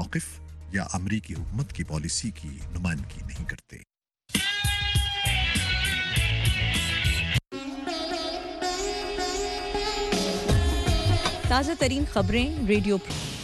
मौक़िफ़ या अमरीकी हुकूमत की पॉलिसी की नुमाइंदगी नहीं करते। ताज़ा तरीन खबरें radio.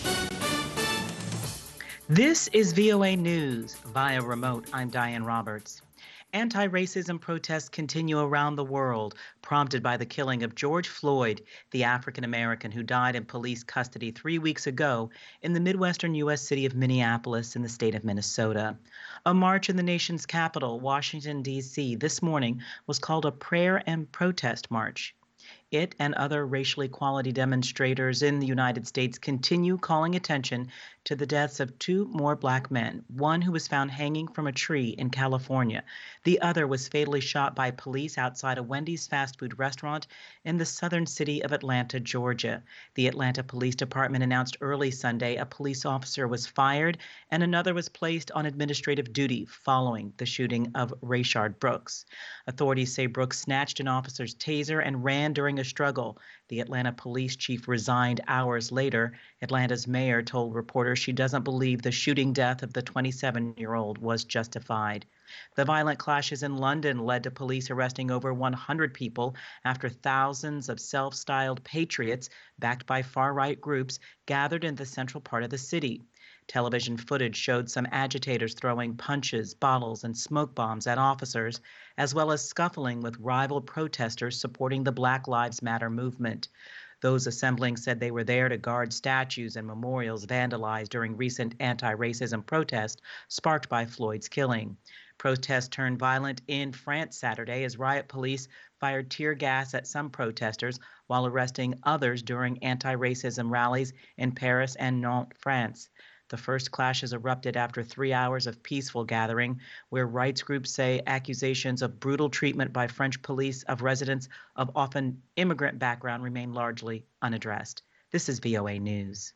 This is VOA News via remote. I'm Diane Roberts. Anti-racism protests continue around the world, prompted by the killing of George Floyd, the African-American who died in police custody 3 weeks ago in the Midwestern U.S. city of Minneapolis in the state of Minnesota. A march in the nation's capital, Washington, D.C., this morning was called a prayer and protest march. It and other racial equality demonstrators in the United States continue calling attention to the deaths of 2 more Black men, one who was found hanging from a tree in California. The other was fatally shot by police outside a Wendy's fast food restaurant in the southern city of Atlanta, Georgia. The Atlanta Police Department announced early Sunday a police officer was fired and another was placed on administrative duty following the shooting of Rayshard Brooks. Authorities say Brooks snatched an officer's taser and ran during a struggle. The Atlanta police chief resigned hours later. Atlanta's mayor told reporters she doesn't believe the shooting death of the 27-year-old was justified. The violent clashes in London led to police arresting over 100 people after thousands of self-styled patriots, backed by far-right groups, gathered in the central part of the city. Television footage showed some agitators throwing punches, bottles, and smoke bombs at officers, as well as scuffling with rival protesters supporting the Black Lives Matter movement. Those assembling said they were there to guard statues and memorials vandalized during recent anti-racism protests sparked by Floyd's killing. Protests turned violent in France Saturday as riot police fired tear gas at some protesters while arresting others during anti-racism rallies in Paris and Nantes, France. The first clashes erupted after 3 hours of peaceful gathering, where rights groups say accusations of brutal treatment by French police of residents of often immigrant background remain largely unaddressed. This is VOA News.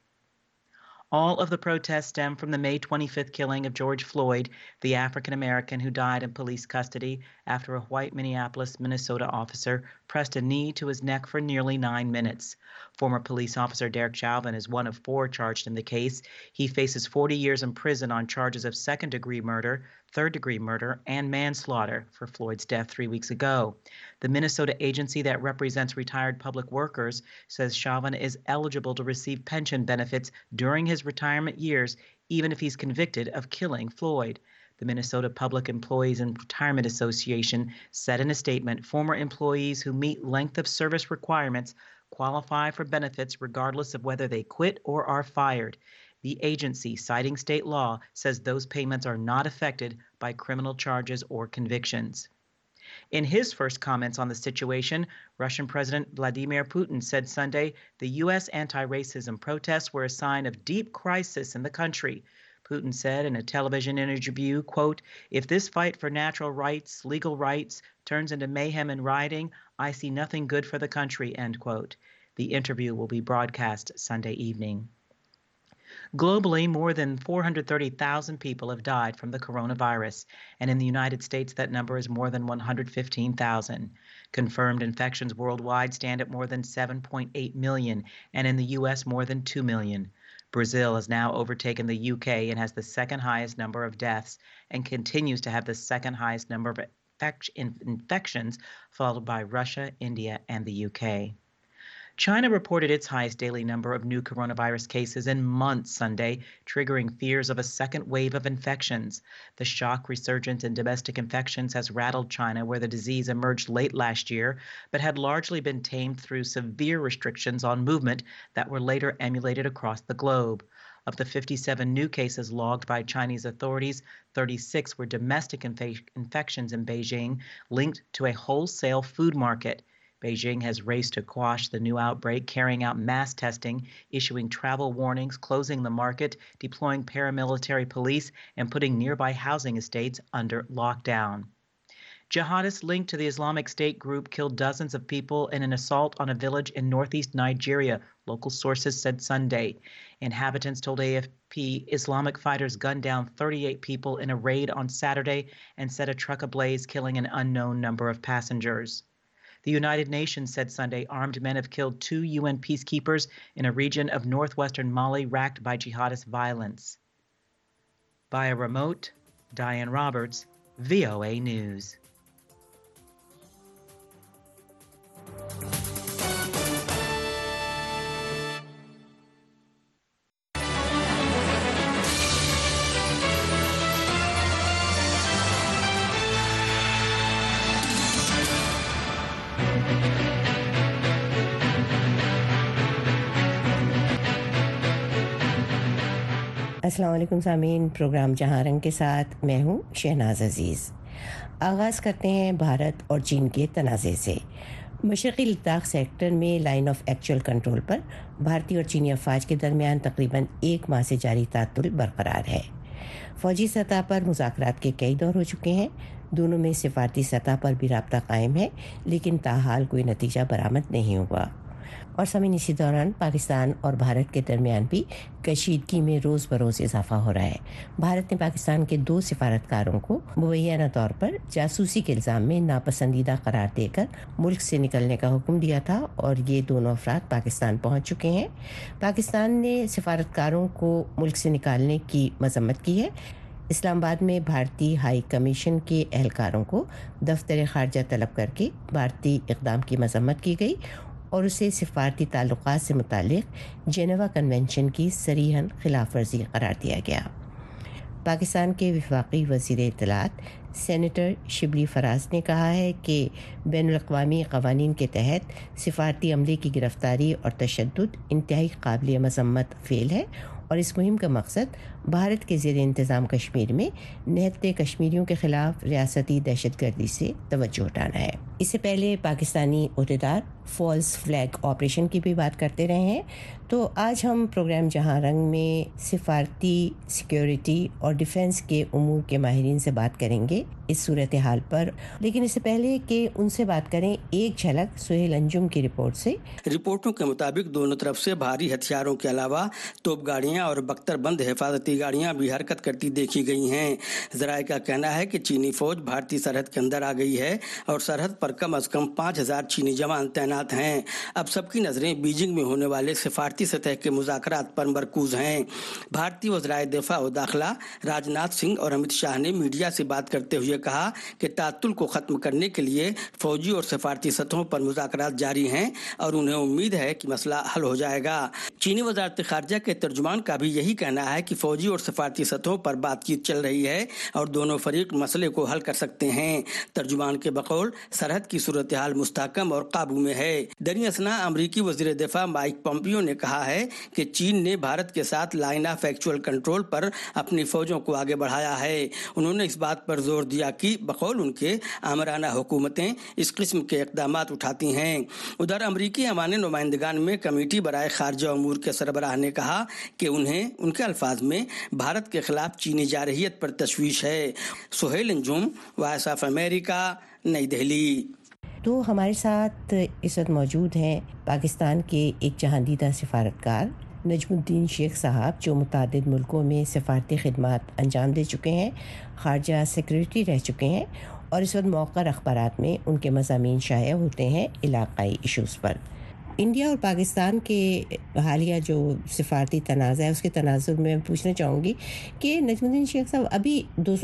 All of the protests stem from the May 25th killing of George Floyd, the African-American who died in police custody after a white Minneapolis, Minnesota officer pressed a knee to his neck for nearly 9 minutes. Former police officer Derek Chauvin is one of 4 charged in the case. He faces 40 years in prison on charges of second-degree murder, third-degree murder, and manslaughter for Floyd's death 3 weeks ago. The Minnesota agency that represents retired public workers says Chauvin is eligible to receive pension benefits during his retirement years, even if he's convicted of killing Floyd. The Minnesota Public Employees and Retirement Association said in a statement, former employees who meet length of service requirements qualify for benefits regardless of whether they quit or are fired. The agency, citing state law, says those payments are not affected by criminal charges or convictions. In his first comments on the situation, Russian President Vladimir Putin said Sunday the U.S. anti-racism protests were a sign of deep crisis in the country. Putin said in a television interview, quote, "If this fight for natural rights, legal rights, turns into mayhem and rioting, I see nothing good for the country," end quote. The interview will be broadcast Sunday evening. Globally, more than 430,000 people have died from the coronavirus, and in the United States, that number is more than 115,000. Confirmed infections worldwide stand at more than 7.8 million, and in the U.S., more than 2 million. Brazil has now overtaken the UK and has the second highest number of deaths and continues to have the second highest number of infections, followed by Russia, India, and the UK. China reported its highest daily number of new coronavirus cases in months Sunday, triggering fears of a second wave of infections. The shock resurgence in domestic infections has rattled China, where the disease emerged late last year, but had largely been tamed through severe restrictions on movement that were later emulated across the globe. Of the 57 new cases logged by Chinese authorities, 36 were domestic infections in Beijing linked to a wholesale food market. Beijing has raced to quash the new outbreak, carrying out mass testing, issuing travel warnings, closing the market, deploying paramilitary police, and putting nearby housing estates under lockdown. Jihadists linked to the Islamic State group killed dozens of people in an assault on a village in northeast Nigeria, local sources said Sunday. Inhabitants told AFP Islamic fighters gunned down 38 people in a raid on Saturday and set a truck ablaze, killing an unknown number of passengers. The United Nations said Sunday armed men have killed 2 UN peacekeepers in a region of northwestern Mali racked by jihadist violence. Via remote, Diane Roberts, VOA News. अस्सलाम वालेकुम सामीन, programme जहां रंग के साथ मैं हूं शहनाज अजीज़। आगाज़ करते हैं भारत और चीन के तनाज़े से। मशरक़ी लद्दाख सेक्टर में लाइन ऑफ एक्चुअल कंट्रोल पर भारतीय और चीनी अफवाज के दरमियान तकरीबन एक माह से जारी तातुल बरकरार है। फ़ौजी सतह पर मुज़ाकरात के कई दौर हो चुके हैं। दोनों में सिफारती सतह पर भी राब्ता कायम है, लेकिन ताहाल कोई नतीजा बरामद नहीं हुआ। और सामीन, इसी दौरान पाकिस्तान और भारत के दरमियान भी कशीदगी में रोज़ बरोज़ इजाफा हो रहा है। भारत ने पाकिस्तान के 2 सिफारतकारों को मुबैना तौर पर जासूसी के इल्ज़ाम में नापसंदीदा करार देकर मुल्क से निकलने का हुक्म दिया था और ये दोनों अफराद पाकिस्तान पहुँच चुके हैं। पाकिस्तान ने सिफारतकारों को मुल्क से निकालने की मजम्मत की है। इस्लामाबाद में भारतीय हाई कमीशन के एहलकारों को दफ्तर खारजा तलब करके भारतीय इक़दाम की मजम्मत की गई और उसे सिफारती ताल्लुकात से मुतालिक जेनेवा कन्वेंशन की सरीहन खिलाफ वर्जी करार दिया गया। पाकिस्तान के वफाकी वज़ीर इत्तलात सेनेटर शिबली फराज ने कहा है कि बैनुल-अक़वामी क़वानीन के तहत सिफारती अमले की गिरफ़्तारी और तशद्दुद इंतहाई काबिल मज़म्मत फ़ेल है और इस मुहिम का मकसद भारत के ज़ेर इंतज़ाम कश्मीर में निहत्ते कश्मीरियों के ख़िलाफ़ रियासती दहशतगर्दी से तवज्जो हटाना है। इससे पहले पाकिस्तानी अहदेदार फॉल्स फ्लैग ऑपरेशन की भी बात करते रहे हैं। तो आज हम प्रोग्राम जहां रंग में सिफारती, सिक्योरिटी और डिफेंस के उमूर के माहिरीन से बात करेंगे इस सूरत हाल पर। लेकिन इससे पहले कि उनसे बात करें, एक झलक सुहेल अंजुम की रिपोर्ट से। रिपोर्टों के मुताबिक दोनों तरफ से भारी हथियारों के अलावा तोप गाड़ियाँ और बख्तरबंद हिफाजती गाड़ियाँ भी हरकत करती देखी गई हैं। ज़राए का कहना है कि चीनी फौज भारतीय सरहद के अंदर आ गई है और सरहद पर कम अज़ कम 5000 चीनी जवान तैनात हैं। अब सबकी नज़रें बीजिंग में होने वाले सिफारती सतह के मुज़ाकरात पर मरकूज़ हैं। भारतीय वज़राए दिफ़ा व दाखिला राजनाथ सिंह और अमित शाह ने मीडिया से बात करते हुए कहा कि तातुल को ख़त्म करने के लिए फ़ौजी और सिफारती सतहों पर मुज़ाकरात जारी हैं और उन्हें उम्मीद है कि मसला हल हो जाएगा। चीनी वज़ारत ख़ारजा के तर्जुमान का भी यही कहना है कि फ़ौजी और सिफारती सतहों पर बातचीत चल रही है और दोनों फरीक मसले को हल कर सकते हैं। तर्जुमान के बकौल सरहद की सूरत हाल मुस्तहकम और काबू में है। दरमियान असना अमरीकी वज़ीर दिफ़ा माइक पोम्पियो ने कहा है कि चीन ने भारत के साथ लाइन ऑफ एक्चुअल कंट्रोल पर अपनी फ़ौजों को आगे बढ़ाया है। उन्होंने इस बात पर जोर दिया कि बकौल उनके आमराना हुकूमतें इस किस्म के इक़दामात उठाती हैं। उधर अमरीकी अवान नुमाइंदगान में कमेटी बराए खारजा अमूर के सरबराह ने कहा कि उन्हें उनके अल्फाज में भारत के खिलाफ चीनी जारहियत पर तशवीश है। Suhail Anjum, voice of America, New Delhi. तो हमारे साथ इस वक्त मौजूद हैं पाकिस्तान के एक जहांदीदा सिफारतकार नजमुद्दीन शेख साहब, जो मुतादिद मुल्कों में सिफारती खिदमात अंजाम दे चुके हैं, खारजा सेक्रेटरी रह चुके हैं और इस वक्त मौक़र अखबारात में उनके मज़ामीन शाया होते हैं इलाक़ाई इशूज़ पर। इंडिया और पाकिस्तान के हालिया जो सिफारती तनाज़ा है, उसके तनाज़ुर में पूछना चाहूँगी कि नजमुद्दीन शेख साहब, अभी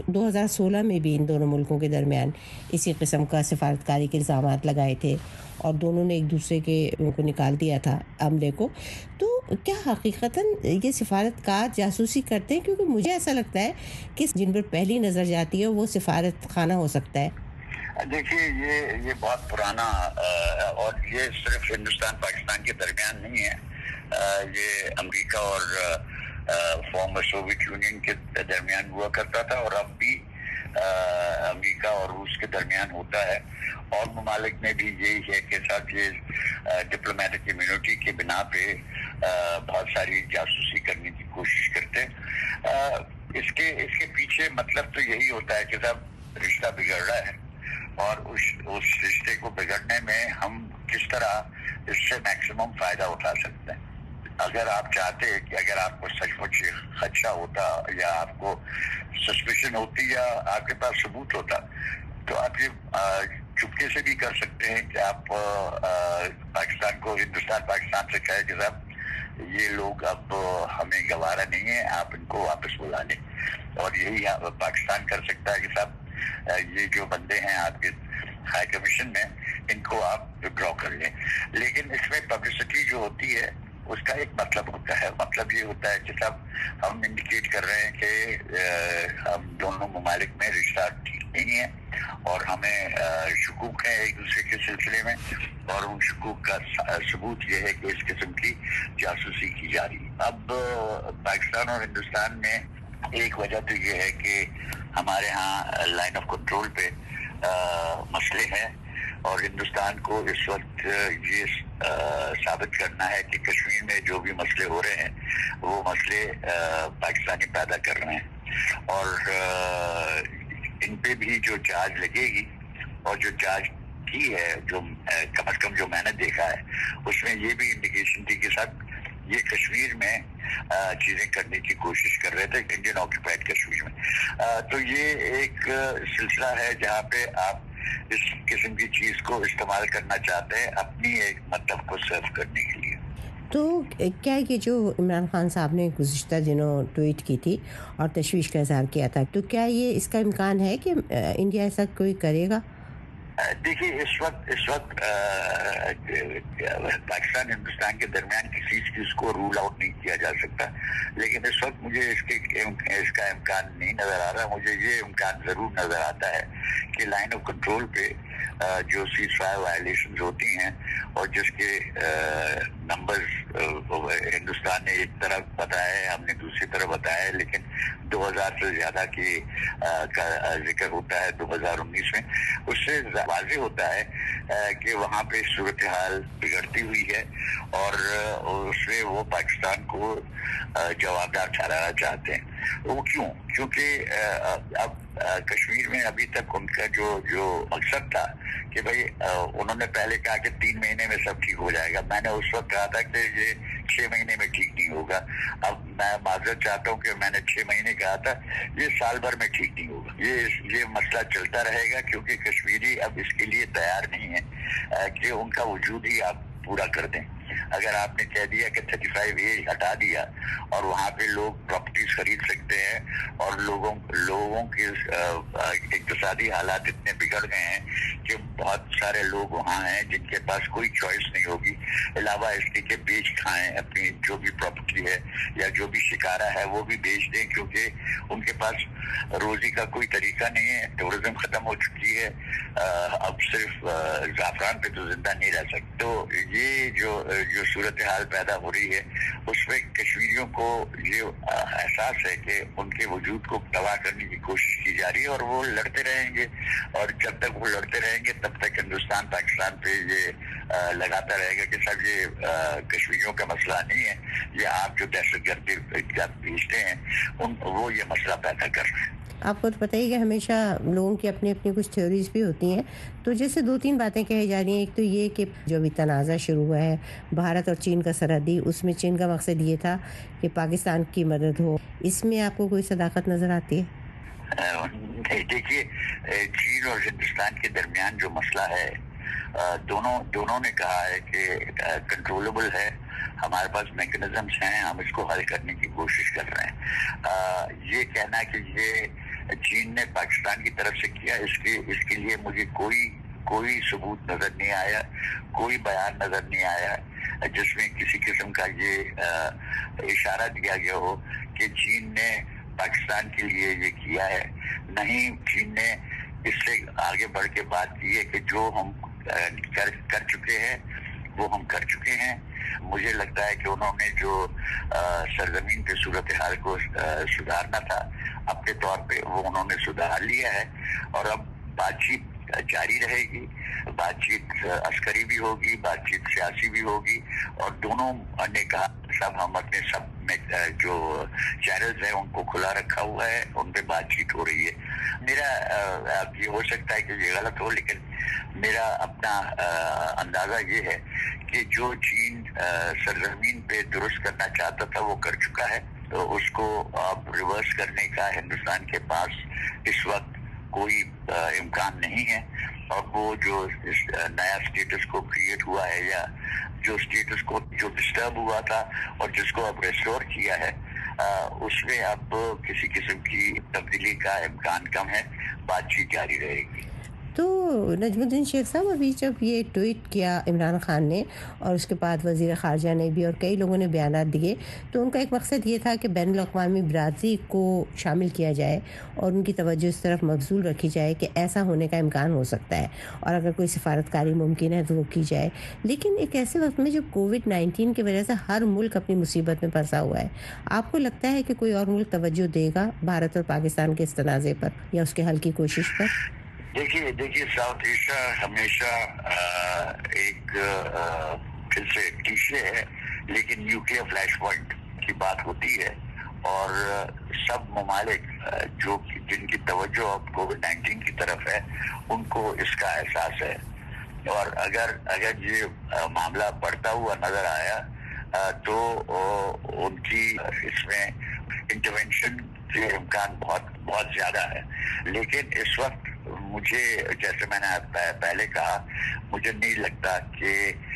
2016 में भी इन दोनों मुल्कों के दरमियान इसी किस्म का सिफारतकारी के इल्ज़ामात लगाए थे और दोनों ने एक दूसरे के उनको निकाल दिया था अमले को। तो क्या हकीकतन ये सिफारतकार जासूसी करते हैं? क्योंकि मुझे ऐसा लगता है कि जिन पर पहली नज़र जाती है वो सिफारत खाना हो सकता है। देखिए, ये बहुत पुराना और ये सिर्फ हिंदुस्तान पाकिस्तान के दरमियान नहीं है। ये अमेरिका और फॉर्मर सोवियत यूनियन के दरमियान हुआ करता था और अब भी अमेरिका और रूस के दरमियान होता है। और ममालिक में भी यही है कि साथ ये डिप्लोमेटिक इम्यूनिटी के बिना पे बहुत सारी जासूसी करने की कोशिश करते हैं। इसके पीछे मतलब तो यही होता है कि साहब रिश्ता बिगड़ रहा है और उस रिश्ते को बिगड़ने में हम किस तरह इससे मैक्सिमम फायदा उठा सकते हैं। अगर आप चाहते हैं कि अगर आपको सचमुच खदशा होता या आपको सस्पिशन होती या आपके पास सबूत होता, तो आप ये चुपके से भी कर सकते हैं कि आप पाकिस्तान को, हिंदुस्तान पाकिस्तान से कहे कि साहब ये लोग अब हमें गवारा नहीं है, आप इनको वापस बुला लें। اور یہی پاکستان کر سکتا ہے کہ صاحب یہ جو بندے ہیں آپ کے ہائی کمیشن میں ان کو آپ ڈرا کر لیں. لیکن اس میں پبلسٹی جو ہوتی ہے اس کا ایک مطلب ہوتا ہے. مطلب یہ ہوتا ہے کہ صاحب ہم انڈیکیٹ کر رہے ہیں کہ ہم دونوں ممالک میں رشتہ ٹھیک نہیں ہے اور ہمیں شکوک ہے ایک دوسرے کے سلسلے میں, اور ان شکوک کا ثبوت یہ ہے کہ اس قسم کی جاسوسی کی جا رہی ہے. اب پاکستان اور ہندوستان میں ایک وجہ تو یہ ہے کہ ہمارے ہاں لائن آف کنٹرول پہ مسئلے ہیں, اور ہندوستان کو اس وقت یہ ثابت کرنا ہے کہ کشمیر میں جو بھی مسئلے ہو رہے ہیں وہ مسئلے پاکستانی پیدا کر رہے ہیں, اور ان پہ بھی جو چارج لگے گی اور جو چارج کی ہے, جو کم از کم جو میں نے دیکھا ہے اس میں یہ بھی انڈیکیشن تھی کہ سب یہ کشمیر میں چیزیں کرنے کی کوشش کر رہے تھے, انڈین آکوپائڈ کشمیر میں. تو یہ ایک سلسلہ ہے جہاں پہ آپ اس قسم کی چیز کو استعمال کرنا چاہتے ہیں اپنی ایک مطلب کو سرو کرنے کے لیے. تو کیا یہ جو عمران خان صاحب نے گزشتہ دنوں ٹویٹ کی تھی اور تشویش کا اظہار کیا تھا, تو کیا یہ اس کا امکان ہے کہ انڈیا ایسا کوئی کرے گا؟ دیکھیے اس وقت پاکستان ہندوستان کے درمیان کسی چیز کو رول آؤٹ نہیں کیا جا سکتا, لیکن اس وقت مجھے اس کا امکان نہیں نظر آ رہا. مجھے یہ امکان ضرور نظر آتا ہے کہ لائن آف کنٹرول پہ جو سیز فائر وائلیشنز ہوتی ہیں اور جس کے نمبرز ہندوستان نے ایک طرف بتایا ہے, ہم نے دوسری طرف بتایا ہے, لیکن 2000 سے زیادہ کا ذکر ہوتا ہے 2019 میں. اس سے واضح ہوتا ہے کہ وہاں پہ صورتحال بگڑتی ہوئی ہے, اور اس میں وہ پاکستان کو جوابدار ٹھہرانا چاہتے ہیں. وہ کیونکہ اب کشمیر میں ابھی تک ان کا جو مقصد تھا کہ بھائی انہوں نے پہلے کہا کہ 3 مہینے میں سب ٹھیک ہو جائے گا. میں نے اس وقت کہا تھا کہ یہ 6 مہینے میں ٹھیک نہیں ہوگا. اب میں معذرت چاہتا ہوں کہ میں نے 6 مہینے کہا تھا, یہ سال بھر میں ٹھیک نہیں ہوگا. یہ مسئلہ چلتا رہے گا کیونکہ کشمیری اب اس کے لیے تیار نہیں ہے کہ ان کا وجود ہی آپ پورا کر دیں. اگر آپ نے کہہ دیا کہ 35A ہٹا دیا اور وہاں پہ لوگ پراپرٹیز خرید سکتے ہیں, اور لوگوں کے اقتصادی حالات اتنے بگڑ گئے ہیں کہ بہت سارے لوگ وہاں ہیں جن کے پاس کوئی چوائس نہیں ہوگی علاوہ اس کے کہ بیچ کھائیں اپنی جو بھی پراپرٹی ہے یا جو بھی شکارہ ہے وہ بھی بیچ دیں, کیونکہ ان کے پاس روزی کا کوئی طریقہ نہیں ہے. ٹورزم ختم ہو چکی ہے, اب صرف زعفران پہ تو زندہ نہیں رہ سکتے. تو یہ جو صورتحال پیدا ہو رہی ہے اس میں کشمیریوں کو یہ احساس ہے کہ ان کے وجود کو تباہ کرنے کی کوشش کی جا رہی ہے, اور وہ لڑتے رہیں گے, اور جب تک وہ لڑتے رہیں گے تب تک ہندوستان پاکستان پہ یہ لگاتا رہے گا کہ سب یہ کشمیریوں کا مسئلہ نہیں ہے, یہ آپ جو دہشت گردی بھیجتے ہیں وہ یہ مسئلہ پیدا کر رہے ہیں. آپ کو تو پتہ ہی کہ ہمیشہ لوگوں کی اپنی کچھ تھیوریز بھی ہوتی ہیں. تو جیسے 2-3 باتیں کہی جا رہی ہیں. ایک تو یہ کہ جو ابھی تنازع شروع ہوا ہے بھارت اور چین کا سرحدی, اس میں چین کا مقصد یہ تھا کہ پاکستان کی مدد ہو. اس میں آپ کو کوئی صداقت نظر آتی ہے؟ دیکھیے چین اور ہندوستان کے درمیان جو مسئلہ ہے دونوں نے کہا ہے کہ کنٹرولبل ہے, ہمارے پاس میکنزمس ہیں, ہم اس کو حل کرنے کی کوشش کر رہے ہیں. یہ کہنا کہ یہ چین نے پاکستان کی طرف سے کیا, اس کے لیے مجھے کوئی ثبوت نظر نہیں آیا, کوئی بیان نظر نہیں آیا جس میں کسی قسم کا یہ اشارہ دیا گیا ہو کہ چین نے پاکستان کے لیے یہ کیا ہے. نہیں, چین نے اس سے آگے بڑھ کے بات کی ہے کہ جو ہم کر چکے ہیں وہ ہم کر چکے ہیں. مجھے لگتا ہے کہ انہوں نے جو سرزمین پہ صورتحال کو سدھارنا تھا اپنے طور پہ وہ انہوں نے سدھار لیا ہے, اور اب بات چیت جاری رہے گی. بات چیت عسکری بھی ہوگی, بات چیت سیاسی بھی ہوگی, اور دونوں نے کہا سب ہم اپنے سب میں جو چینلز ہیں ان کو کھلا رکھا ہوا ہے, ان پہ بات چیت ہو رہی ہے. میرا یہ ہو سکتا ہے کہ یہ غلط ہو, لیکن میرا اپنا اندازہ یہ ہے کہ جو چین سرزمین پہ درست کرنا چاہتا تھا وہ کر چکا ہے. تو اس کو اب ریورس کرنے کا ہندوستان کے پاس اس وقت کوئی امکان نہیں ہے, اور وہ جو نیا اسٹیٹس کو کریٹ ہوا ہے یا جو اسٹیٹس کو جو ڈسٹرب ہوا تھا اور جس کو اب ریسٹور کیا ہے, اس میں اب کسی قسم کی تبدیلی کا امکان کم ہے. بات چیت جاری رہے گی. تو نجم الدین شیخ صاحب ابھی جب یہ ٹویٹ کیا عمران خان نے اور اس کے بعد وزیر خارجہ نے بھی اور کئی لوگوں نے بیانات دیے تو ان کا ایک مقصد یہ تھا کہ بین الاقوامی برادری کو شامل کیا جائے اور ان کی توجہ اس طرف مبذول رکھی جائے کہ ایسا ہونے کا امکان ہو سکتا ہے اور اگر کوئی سفارتکاری ممکن ہے تو وہ کی جائے. لیکن ایک ایسے وقت میں جو کووڈ-19 کی وجہ سے ہر ملک اپنی مصیبت میں پھنسا ہوا ہے, آپ کو لگتا ہے کہ کوئی اور ملک توجہ دے گا بھارت اور پاکستان کے اس تنازع پر یا اس کے حل کی کوشش پر؟ دیکھیے ساؤتھ ایشیا ہمیشہ ایک پھر سے کلیشے ہے, لیکن نیوکلیئر فلیش پوائنٹ کی بات ہوتی ہے اور سب ممالک جن کی توجہ اب کووڈ-19 کی طرف ہے ان کو اس کا احساس ہے. اور اگر یہ معاملہ بڑھتا ہوا نظر آیا تو ان کی اس میں انٹرونشن کے امکان بہت زیادہ ہے. لیکن اس وقت مجھے, جیسے میں نے پہلے کہا, مجھے نہیں لگتا کہ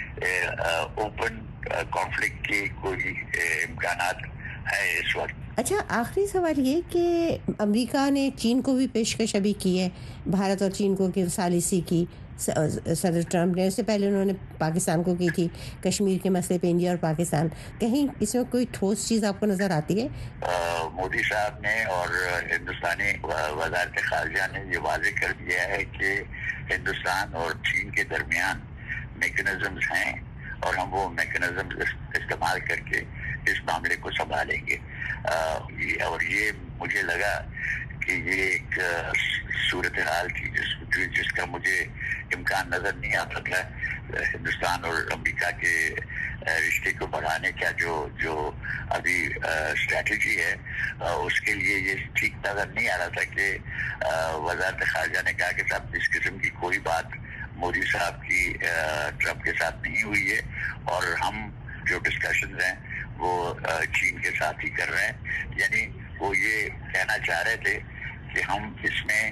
اوپن کانفلکٹ کے کوئی امکانات ہیں اس وقت. اچھا, آخری سوال یہ کہ امریکہ نے چین کو بھی پیشکش ابھی کی ہے, بھارت اور چین کو کہ ثالثی کی صدر ٹرمپ نے, اس سے پہلے انہوں نے پاکستان کو کی تھی کشمیر کے مسئلے پہ انڈیا اور پاکستان. کہیں اس میں کوئی ٹھوس چیز آپ کو نظر آتی ہے؟ مودی صاحب نے اور ہندوستانی وزارت خارجہ نے یہ واضح کر دیا ہے کہ ہندوستان اور چین کے درمیان میکنزمز ہیں اور ہم وہ میکنزم استعمال کر کے اس معاملے کو سنبھالیں گے. اور یہ مجھے لگا کہ یہ ایک صورتحال تھی جس کا مجھے امکان نظر نہیں آتا تھا. ہندوستان اور امریکہ کے رشتے کو بڑھانے کا جو ابھی اسٹریٹجی ہے اس کے لیے یہ ٹھیک نظر نہیں آ رہا تھا کہ وزارت خارجہ نے کہا کہ صاحب اس قسم کی کوئی بات مودی صاحب کی ٹرمپ کے ساتھ نہیں ہوئی ہے اور ہم جو ڈسکشنز ہیں وہ چین کے ساتھ ہی کر رہے ہیں. یعنی وہ یہ کہنا چاہ رہے تھے کہ ہم اس میں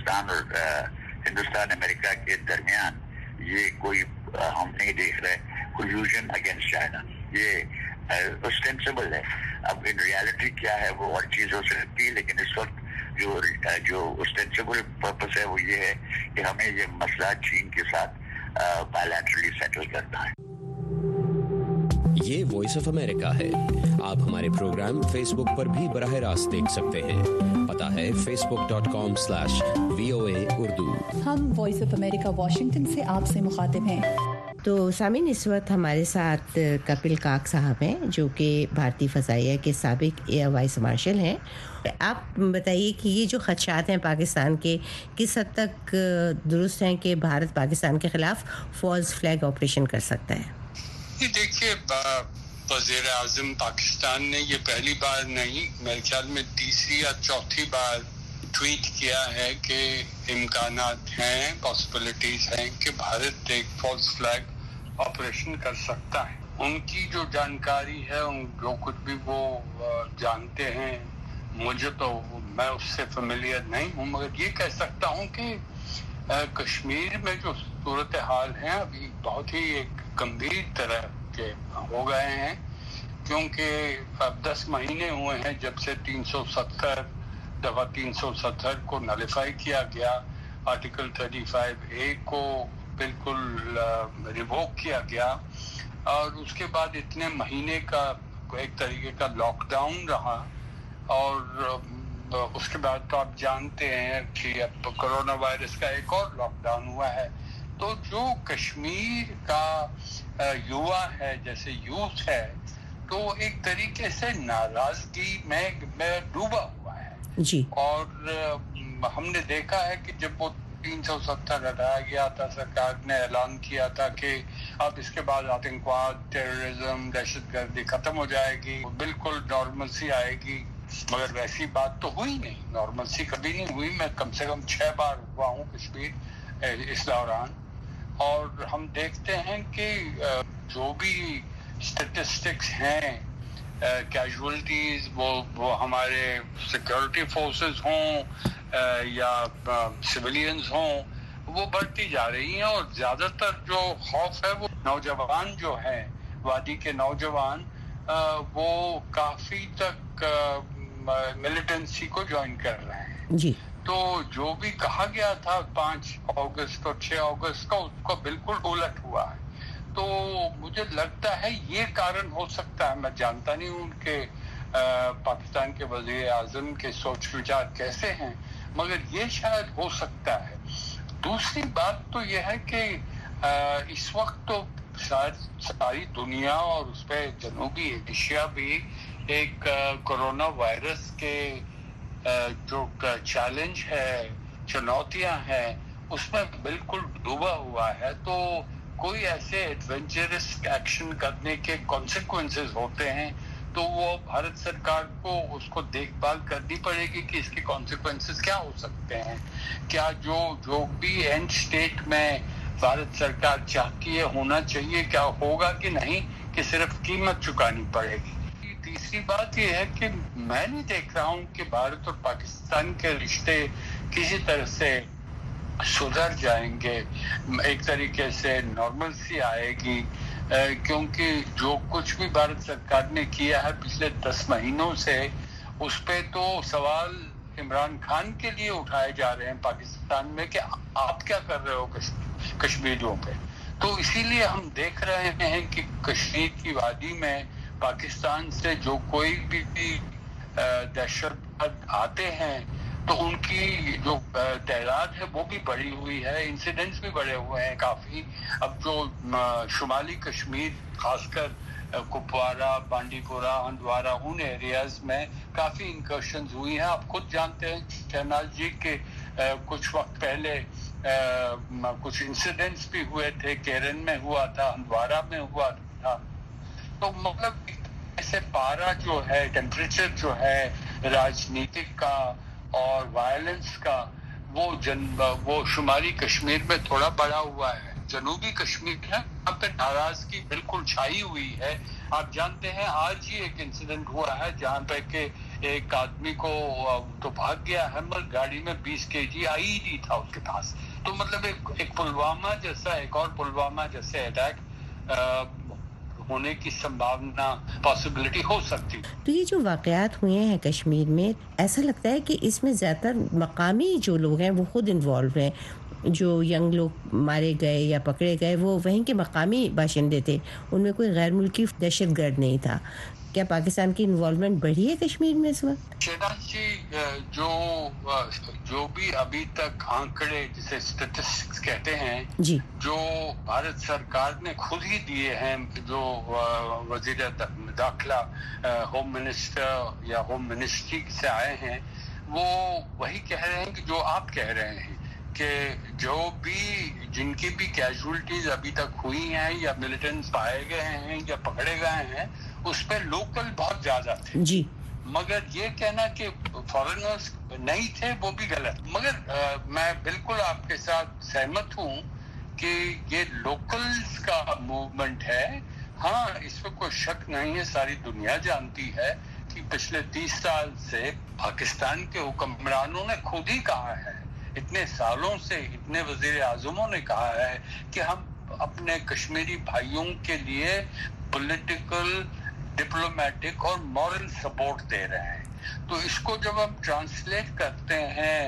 ہندوستان امریکہ کے درمیان یہ کوئی ہم نہیں دیکھ رہے کولوژن اگینسٹ چائنا. یہ اسٹینسبل ہے. اب ان ریالٹی کیا ہے وہ اور چیز ہو سکتی ہے, لیکن اس وقت جو اسٹینسبل پرپس ہے وہ یہ ہے کہ ہمیں یہ مسئلہ چین کے ساتھ بائیلیٹرلی سیٹل کرنا ہے. یہ وائس آف امریکہ ہے. آپ ہمارے پروگرام فیس بک پر بھی براہ راست دیکھ سکتے ہیں. پتہ ہے facebook.com/VOA Urdu. ہم وائس آف امریکہ واشنگٹن سے آپ سے مخاطب ہیں. تو سامعین, اس وقت ہمارے ساتھ کپل کاک صاحب ہیں جو کہ بھارتی فضائیہ کے سابق وائس مارشل ہیں. آپ بتائیے کہ یہ جو خدشات ہیں پاکستان کے کس حد تک درست ہیں کہ بھارت پاکستان کے خلاف فالس فلیگ آپریشن کر سکتا ہے؟ دیکھیے, وزیر اعظم پاکستان نے یہ پہلی بار نہیں, میرے خیال میں تیسری یا چوتھی بار ٹویٹ کیا ہے کہ امکانات ہیں, پاسبلٹیز ہیں کہ بھارت ایک فالس فلیگ آپریشن کر سکتا ہے. ان کی جو جانکاری ہے, جو کچھ بھی وہ جانتے ہیں, مجھے تو میں اس سے فیملیئر نہیں ہوں, مگر یہ کہہ سکتا ہوں کہ کشمیر میں جو صورتحال ہیں ابھی بہت ہی ایک گمبھیر طرح کے ہو گئے ہیں, کیونکہ اب 10 مہینے ہوئے ہیں جب سے 370 کو نلیفائی کیا گیا, آرٹیکل 35A کو بالکل ریووک کیا گیا, اور اس کے بعد اتنے مہینے کا ایک طریقے کا لاک ڈاؤن رہا, اور اس کے بعد تو آپ جانتے ہیں کہ اب کرونا وائرس کا ایک اور لاک ڈاؤن ہوا ہے. تو جو کشمیر کا یوا ہے, جیسے یوتھ ہے, تو ایک طریقے سے ناراضگی میں ڈوبا ہوا ہے جی. اور ہم نے دیکھا ہے کہ جب وہ 370 ہٹایا گیا تھا, سرکار نے اعلان کیا تھا کہ اب اس کے بعد آتنکواد, ٹیررزم, دہشت گردی ختم ہو جائے گی, بالکل نارملسی آئے گی, مگر ویسی بات تو ہوئی نہیں. نارملسی کبھی نہیں ہوئی. میں کم سے کم 6 بار ہوا ہوں کشمیر اس دوران, اور ہم دیکھتے ہیں کہ جو بھی اسٹیٹسٹکس ہیں, کیجولٹیز, وہ ہمارے سیکورٹی فورسز ہوں یا سویلینز ہوں, وہ بڑھتی جا رہی ہیں. اور زیادہ تر جو خوف ہے وہ نوجوان جو ہیں, وادی کے نوجوان, وہ کافی تک तक मिलिटेंसी को ज्वाइन कर रहे हैं जी। तो जो भी कहा गया था 5 अगस्त और 6 अगस्त का, उसको बिल्कुल उलट हुआ है। तो मुझे लगता है ये कारण हो सकता है, मैं जानता नहीं हूँ उनके पाकिस्तान के वजीर आजम के सोच विचार कैसे हैं, मगर ये शायद हो सकता है। दूसरी बात तो यह है कि इस वक्त तो सारी दुनिया और उस पर जनूबी एशिया भी एक कोरोना वायरस के जो चैलेंज है, चुनौतियां हैं, उसमें बिल्कुल डूबा हुआ है। तो कोई ऐसे एडवेंचरस एक्शन करने के कॉन्सिक्वेंसेस होते हैं तो वो भारत सरकार को उसको देखभाल करनी पड़ेगी कि इसके कॉन्सिक्वेंसेस क्या हो सकते हैं। क्या जो भी एंड स्टेट में भारत सरकार चाहती है होना चाहिए, क्या होगा कि नहीं, कि सिर्फ कीमत चुकानी पड़ेगी। तीसरी बात यह है कि मैं नहीं देख रहा हूँ कि भारत और पाकिस्तान के रिश्ते किसी तरह से सुधर जाएंगे, एक तरीके से नॉर्मलसी आएगी, क्योंकि जो कुछ भी भारत सरकार ने किया है पिछले 10 महीनों से, उस पे तो सवाल इमरान खान के लिए उठाए जा रहे हैं पाकिस्तान में कि आप क्या कर रहे हो कश्मीरियों पे। तो इसीलिए हम देख रहे हैं कि कश्मीर की वादी में पाकिस्तान से जो कोई भी दहशतगर्द आते हैं तो उनकी जो तादाद है वो भी बढ़ी हुई है, इंसिडेंट्स भी बढ़े हुए हैं काफी। अब जो शुमाली कश्मीर, खासकर कुपवारा, बांडीपुरा, हंदवारा, उन एरियाज में काफी इंकर्शंस हुई हैं। आप खुद जानते हैं शहनाज जी के कुछ वक्त पहले कुछ इंसिडेंट्स भी हुए थे, केरन में हुआ था, हंदवारा में हुआ था। तो मतलब ऐसे पारा जो है, टेम्परेचर जो है राजनीतिक का और वायलेंस का, वो शुमाली कश्मीर में थोड़ा बढ़ा हुआ है। जनूबी कश्मीर है, यहाँ पे नाराजगी बिल्कुल छाई हुई है। आप जानते हैं आज ही एक इंसिडेंट हुआ है जहाँ पे के एक आदमी को तो भाग गया है, मगर गाड़ी में 20 kg IED था उसके पास। तो मतलब एक पुलवामा जैसा, एक और पुलवामा जैसे अटैक होने की संभावना, पॉसिबिलिटी हो सकती। तो ये जो वाकयात हुए हैं कश्मीर में, ऐसा लगता है कि इसमें ज़्यादातर मकामी जो लोग हैं वो खुद इन्वॉल्व हैं। जो यंग लोग मारे गए या पकड़े गए वो वहीं के मकामी बाशिंदे थे, उनमें कोई गैर मुल्की दहशतगर्द नहीं था। क्या पाकिस्तान की इन्वॉल्वमेंट बढ़ी है कश्मीर में इस वक्त? शेदान जी, जो भी अभी तक आंकड़े जिसे स्टैटिस्टिक्स कहते हैं जी, जो भारत सरकार ने खुद ही दिए हैं, जो वजीर दाखिला, होम मिनिस्टर या होम मिनिस्ट्री से आए हैं, वो वही कह रहे हैं कि जो आप कह रहे हैं कि जो भी जिनकी भी कैजुअलिटीज अभी तक हुई हैं या मिलिटेंट्स पाए गए हैं या पकड़े गए हैं, उस पे लोकल बहुत ज्यादा थे जी। मगर ये कहना कि फॉरेनर्स नहीं थे वो भी गलत। मगर मैं बिल्कुल आपके साथ सहमत हूँ कि ये लोकल्स का मूवमेंट है। हाँ, इसमें कोई शक नहीं है, सारी दुनिया जानती है कि पिछले 30 साल से पाकिस्तान के हुक्मरानों ने खुद ही कहा है, इतने सालों से इतने वजीर आजमों ने कहा है कि हम अपने कश्मीरी भाइयों के लिए पॉलिटिकल, डिप्लोमेटिक और मॉरल सपोर्ट दे रहे हैं। तो इसको जब हम ट्रांसलेट करते हैं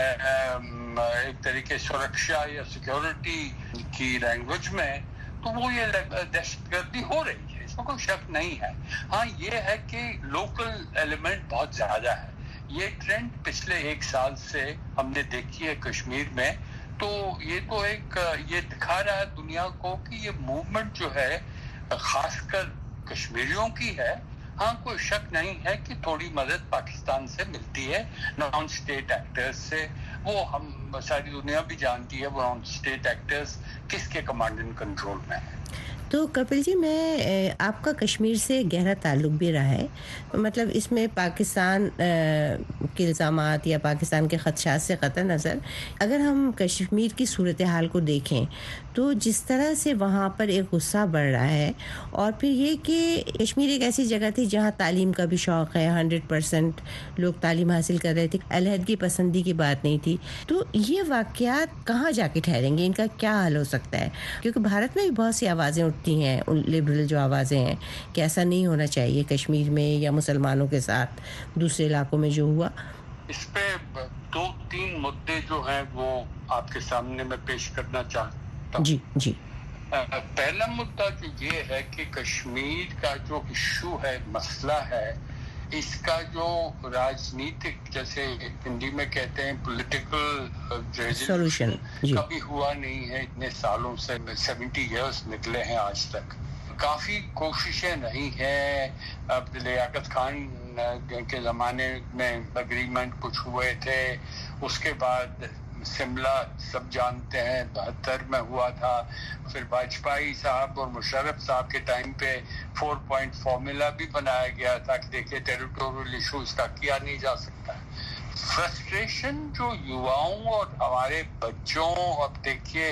एक तरीके सुरक्षा या सिक्योरिटी की लैंग्वेज में, तो वो ये दहशतगर्दी हो रही है, इसमें कोई शक नहीं है। हाँ, ये है कि लोकल एलिमेंट बहुत ज्यादा है। ये ट्रेंड पिछले 1 साल से हमने देखी है कश्मीर में। तो ये दिखा रहा है दुनिया को कि ये मूवमेंट जो है खासकर कश्मीरियों की है। हाँ, कोई शक नहीं है कि थोड़ी मदद पाकिस्तान से मिलती है, नॉन स्टेट एक्टर्स से। वो हम सारी दुनिया भी जानती है वो नॉन स्टेट एक्टर्स किसके कमांड एंड कंट्रोल में है। तो कपिल जी, मैं आपका कश्मीर से गहरा ताल्लुक़ भी रहा है, मतलब इसमें पाकिस्तान के इल्ज़ामात या पाकिस्तान के ख़दशात से क़तई नज़र अगर हम कश्मीर की सूरत हाल को देखें तो जिस तरह से वहाँ पर एक गुस्सा बढ़ रहा है, और फिर ये कि कश्मीर एक ऐसी जगह थी जहाँ तालीम का भी शौक़ है, 100% लोग तालीम हासिल कर रहे थे, अलहदगी पसंदी की बात नहीं थी। तो ये वाक़यात कहाँ जाके ठहरेंगे, इनका क्या हल हो सकता है? क्योंकि भारत में भी बहुत सी आवाज़ें اٹھتی ہیں ان لبرل جو آوازیں ہیں کہ ایسا نہیں ہونا چاہیے کشمیر میں یا مسلمانوں کے ساتھ دوسرے علاقوں میں جو ہوا؟ اس پہ 2-3 مدے جو ہیں وہ آپ کے سامنے میں پیش کرنا چاہتا ہوں. جی. پہلا مدعا جو یہ ہے کہ کشمیر کا جو ایشو ہے، مسئلہ ہے، اس کا جو راجنیتک، جیسے ہندی میں کہتے ہیں پولیٹیکل ریزولوشن، کبھی ہوا نہیں ہے اتنے سالوں سے. 70 ایئرس نکلے ہیں آج تک. کافی کوششیں نہیں ہیں. اب لیاقت خان کے زمانے میں اگریمنٹ کچھ ہوئے تھے، اس کے بعد شملہ سب جانتے ہیں 72 میں ہوا تھا. پھر واجپئی صاحب اور مشرف صاحب کے ٹائم پہ 4 پوائنٹ فارمولا بھی بنایا گیا تھا کہ دیکھیں ٹیریٹوریل ایشو اس کا کیا نہیں جا سکتا. فرسٹریشن جو یواؤں اور ہمارے بچوں، اب دیکھیے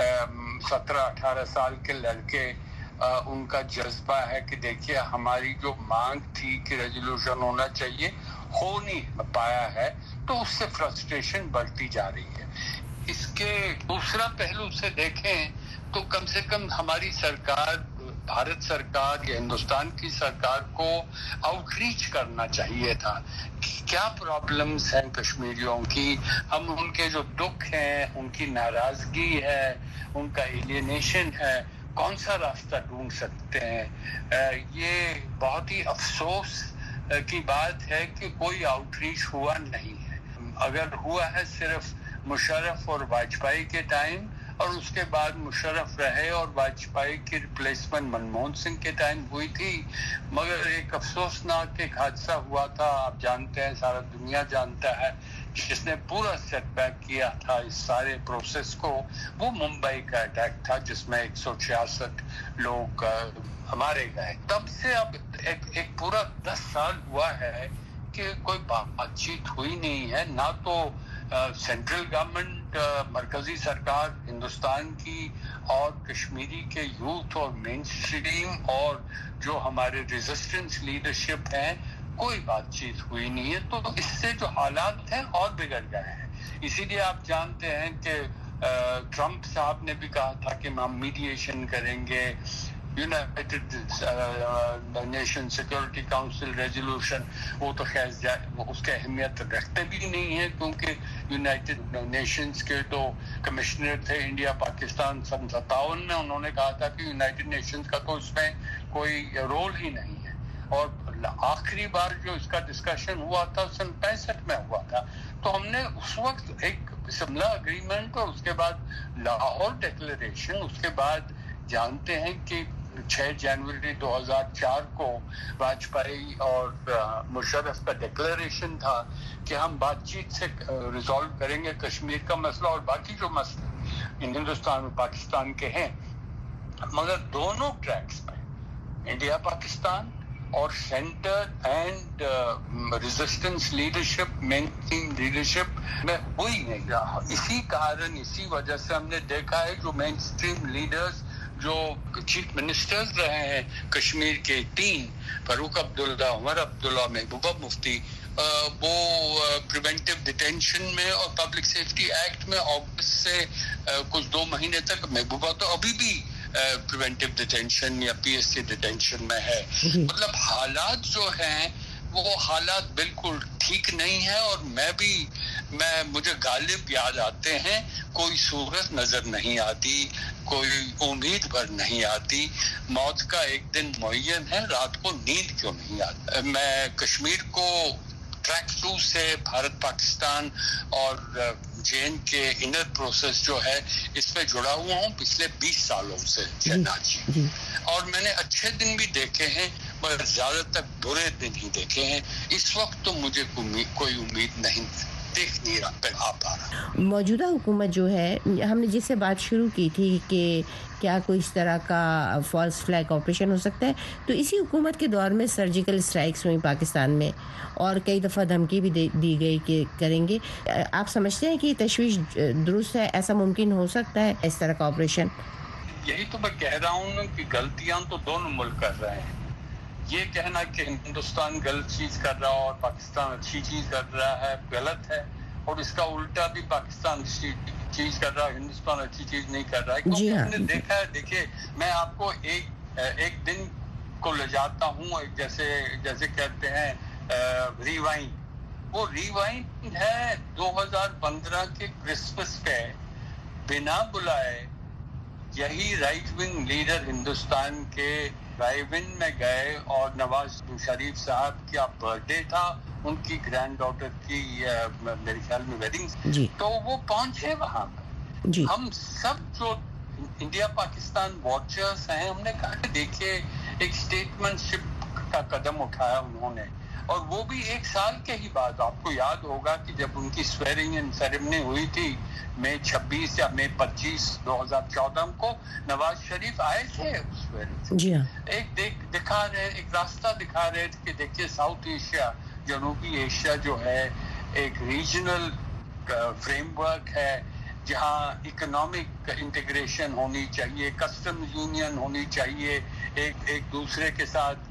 17-18 سال کے لڑکے، ان کا جذبہ ہے کہ دیکھیے ہماری جو مانگ تھی کہ ریزولوشن ہونا چاہیے ہو نہیں پایا ہے، تو اس سے فرسٹریشن بڑھتی جا رہی ہے. اس کے دوسرا پہلو سے دیکھیں تو کم سے کم ہماری سرکار، بھارت سرکار یا ہندوستان کی سرکار کو آؤٹ ریچ کرنا چاہیے تھا کہ کیا پرابلمز ہیں کشمیریوں کی، ہم ان کے جو دکھ ہیں، ان کی ناراضگی ہے، ان کا ایلینیشن ہے، کون سا راستہ ڈھونڈ سکتے ہیں. یہ بہت ہی افسوس کی بات ہے کہ کوئی آؤٹ ریچ ہوا نہیں ہے. اگر ہوا ہے صرف مشرف اور واجپئی کے ٹائم، اور اس کے بعد مشرف رہے اور واجپئی کی ریپلیسمنٹ منموہن سنگھ کے ٹائم ہوئی تھی. مگر ایک افسوسناک ایک حادثہ ہوا تھا، آپ جانتے ہیں، سارا دنیا جانتا ہے، جس نے پورا سیٹ بیک کیا تھا اس سارے پروسیس کو. وہ ممبئی کا اٹیک تھا جس میں 166 لوگ ہمارے گئے. تب سے اب ایک پورا 10 سال ہوا ہے کہ کوئی بات چیت ہوئی نہیں ہے. نہ تو سینٹرل گورنمنٹ، مرکزی سرکار ہندوستان کی، اور کشمیری کے یوتھ اور مین اسٹریم اور جو ہمارے ریزسٹنس لیڈرشپ ہیں، کوئی بات چیت ہوئی نہیں ہے. تو اس سے جو حالات ہیں اور بگڑ گئے ہیں. اسی لیے آپ جانتے ہیں کہ ٹرمپ صاحب نے بھی کہا تھا کہ ہم میڈیشن کریں گے. United Nation security council resolution, وہ تو خیر اس کی اہمیت رکھتے بھی نہیں ہے، کیونکہ یونائٹڈ نیشنز کے جو کمشنر تھے انڈیا پاکستان 57 میں، انہوں نے کہا تھا کہ یونائٹڈ نیشنز کا تو اس میں کوئی رول ہی نہیں ہے. اور آخری بار جو اس کا ڈسکشن ہوا تھا 65 میں ہوا تھا. تو ہم نے اس وقت ایک شملہ اگریمنٹ اور اس کے بعد لاہور ڈکلیریشن، اس کے بعد جانتے ہیں کہ 6 جنوری 2004 کو واجپئی اور مشرف کا ڈکلیریشن تھا کہ ہم بات چیت سے ریزالو کریں گے کشمیر کا مسئلہ اور باقی جو مسئلے ہندوستان اور پاکستان کے ہیں. مگر دونوں ٹریکس پہ انڈیا پاکستان اور centre and resistance leadership, mainstream leadership میں ہوئی نہیں رہا. اسی کارن، اسی وجہ سے ہم نے دیکھا ہے جو مین اسٹریم لیڈرز، جو چیف منسٹرز رہے ہیں کشمیر کے 3، فاروق عبداللہ، عمر عبداللہ، محبوبہ مفتی، وہ پریونٹیو ڈیٹینشن میں اور پبلک سیفٹی ایکٹ میں اگست سے کچھ 2 مہینے تک، محبوبہ تو ابھی بھی پریونٹیو ڈیٹینشن یا پی ایس سی ڈیٹینشن میں ہے. مطلب حالات جو ہیں وہ حالات بالکل ٹھیک نہیں ہے. اور مجھے غالب یاد آتے ہیں، کوئی صورت نظر نہیں آتی، کوئی امید بھر نہیں آتی. موت کا ایک دن معین ہے، رات کو نیند کیوں نہیں آتی. میں کشمیر کو ٹریک 2 سے بھارت پاکستان اور جین کے انر پروسیس جو ہے اس پہ جڑا ہوا ہوں پچھلے 20 سالوں سے شہناز جی. اور میں نے اچھے دن بھی دیکھے ہیں مگر زیادہ تر برے دن ہی دیکھے ہیں. اس وقت تو مجھے کوئی امید نہیں دیکھ نہیں رہا پا رہا. موجودہ حکومت جو ہے، ہم نے جس سے بات شروع کی تھی کہ کیا کوئی اس طرح کا فالس فلیگ آپریشن ہو سکتا ہے، تو اسی حکومت کے دور میں سرجیکل اسٹرائکس ہوئی پاکستان میں اور کئی دفعہ دھمکی بھی دی گئی کہ کریں گے. آپ سمجھتے ہیں کہ یہ تشویش درست ہے؟ ایسا ممکن ہو سکتا ہے اس طرح کا آپریشن؟ یہی تو میں کہہ رہا ہوں کہ غلطیاں تو دونوں ملک کر رہے ہیں. یہ کہنا کہ ہندوستان غلط چیز کر رہا اور پاکستان اچھی چیز کر رہا ہے غلط ہے، اور اس کا الٹا بھی پاکستان चीज कर रहा है, हिंदुस्तान अच्छी चीज नहीं कर रहा है, क्योंकि हमने देखा है। देखिए, मैं आपको एक दिन को ले जाता हूँ, जैसे कहते हैं रिवाइंड। वो रिवाइंड है 2015 के क्रिसमस पे बिना बुलाए यही राइट विंग लीडर हिंदुस्तान के ड्राइव इन में गए और नवाज शरीफ साहब का बर्थडे था, उनकी ग्रैंड डॉटर की मेरे ख्याल में वेडिंग, तो वो पहुंचे वहां पर। हम सब जो इंडिया पाकिस्तान वॉचर्स हैं, हमने कहा कि देखिए एक स्टेटमेंटशिप का कदम उठाया उन्होंने, और वो भी एक साल के ही बाद। आपको याद होगा कि जब उनकी स्वेरिंग इन सेरेमनी हुई थी मई 26 या मई 25 2014 को, नवाज शरीफ आए थे उस स्वेरिंग से। एक रास्ता दिखा रहे थे कि देखिए साउथ एशिया, जनूबी एशिया जो है एक रीजनल फ्रेमवर्क है जहां इकोनॉमिक इंटीग्रेशन होनी चाहिए, कस्टम यूनियन होनी चाहिए, एक दूसरे के साथ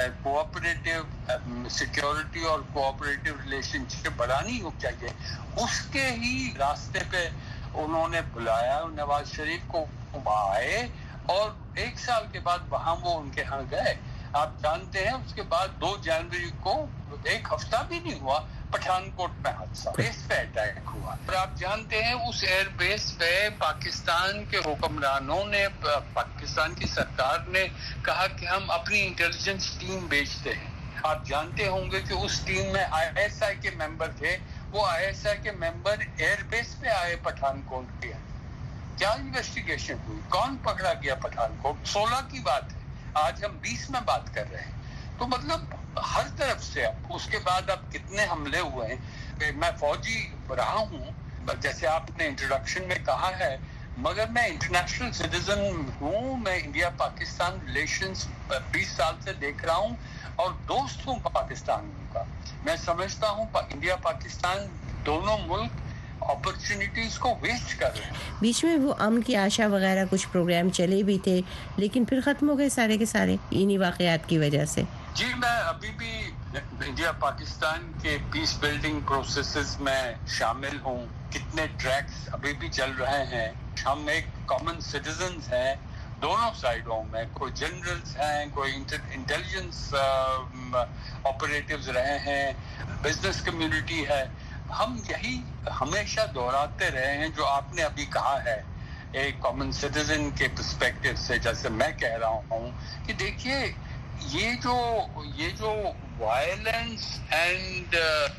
कोऑपरेटिव सिक्योरिटी और कोऑपरेटिव रिलेशनशिप बढ़ानी हो चाहिए। उसके ही रास्ते पे उन्होंने बुलाया नवाज शरीफ को, आए और एक साल के बाद वहां वो उनके यहाँ गए। आप जानते हैं उसके बाद 2 जनवरी को, एक हफ्ता भी नहीं हुआ, पठानकोट में हादसा, बेस पे अटैक हुआ। और आप जानते हैं उस एयर बेस पे पाकिस्तान के हुक्मरानों ने, पाकिस्तान की सरकार ने कहा कि हम अपनी इंटेलिजेंस टीम भेजते हैं। आप जानते होंगे कि उस टीम में ISI के मेंबर थे। वो ISI के मेंबर एयर बेस पे आए पठानकोट के। क्या इन्वेस्टिगेशन हुई, कौन पकड़ा गया पठानकोट? 16 की बात है, आज हम 20 में बात कर रहे हैं। तो मतलब हर तरफ से। उसके बाद अब कितने हमले हुए हैं। मैं फौजी रहा हूँ, जैसे आपने इंट्रोडक्शन में कहा है, मगर मैं इंटरनेशनल सिटीजन हूँ। मैं इंडिया पाकिस्तान रिलेशंस 20 साल से देख रहा हूँ और दोस्त हूँ पाकिस्तान का। मैं समझता हूँ इंडिया पाकिस्तान दोनों मुल्क अपॉर्चुनिटीज को वेस्ट कर रहे हैं। बीच में वो अमन की आशा वगैरह कुछ प्रोग्राम चले भी थे, लेकिन फिर खत्म हो गए सारे के सारे इन्हीं वाकयात की वजह से। जी, मैं अभी भी इंडिया पाकिस्तान के पीस बिल्डिंग प्रोसेसेस में शामिल हूँ। कितने ट्रैक्स अभी भी चल रहे हैं। हम एक कॉमन सिटीजन्स हैं दोनों साइडों में। कोई जनरल्स हैं, कोई इंटेलिजेंस ऑपरेटिव्स रहे हैं, बिजनेस कम्युनिटी है। हम यही हमेशा दोहराते रहे हैं जो आपने अभी कहा है, एक कॉमन सिटीजन के पर्सपेक्टिव से। जैसे मैं कह रहा हूँ कि देखिए ये जो वायलेंस एंड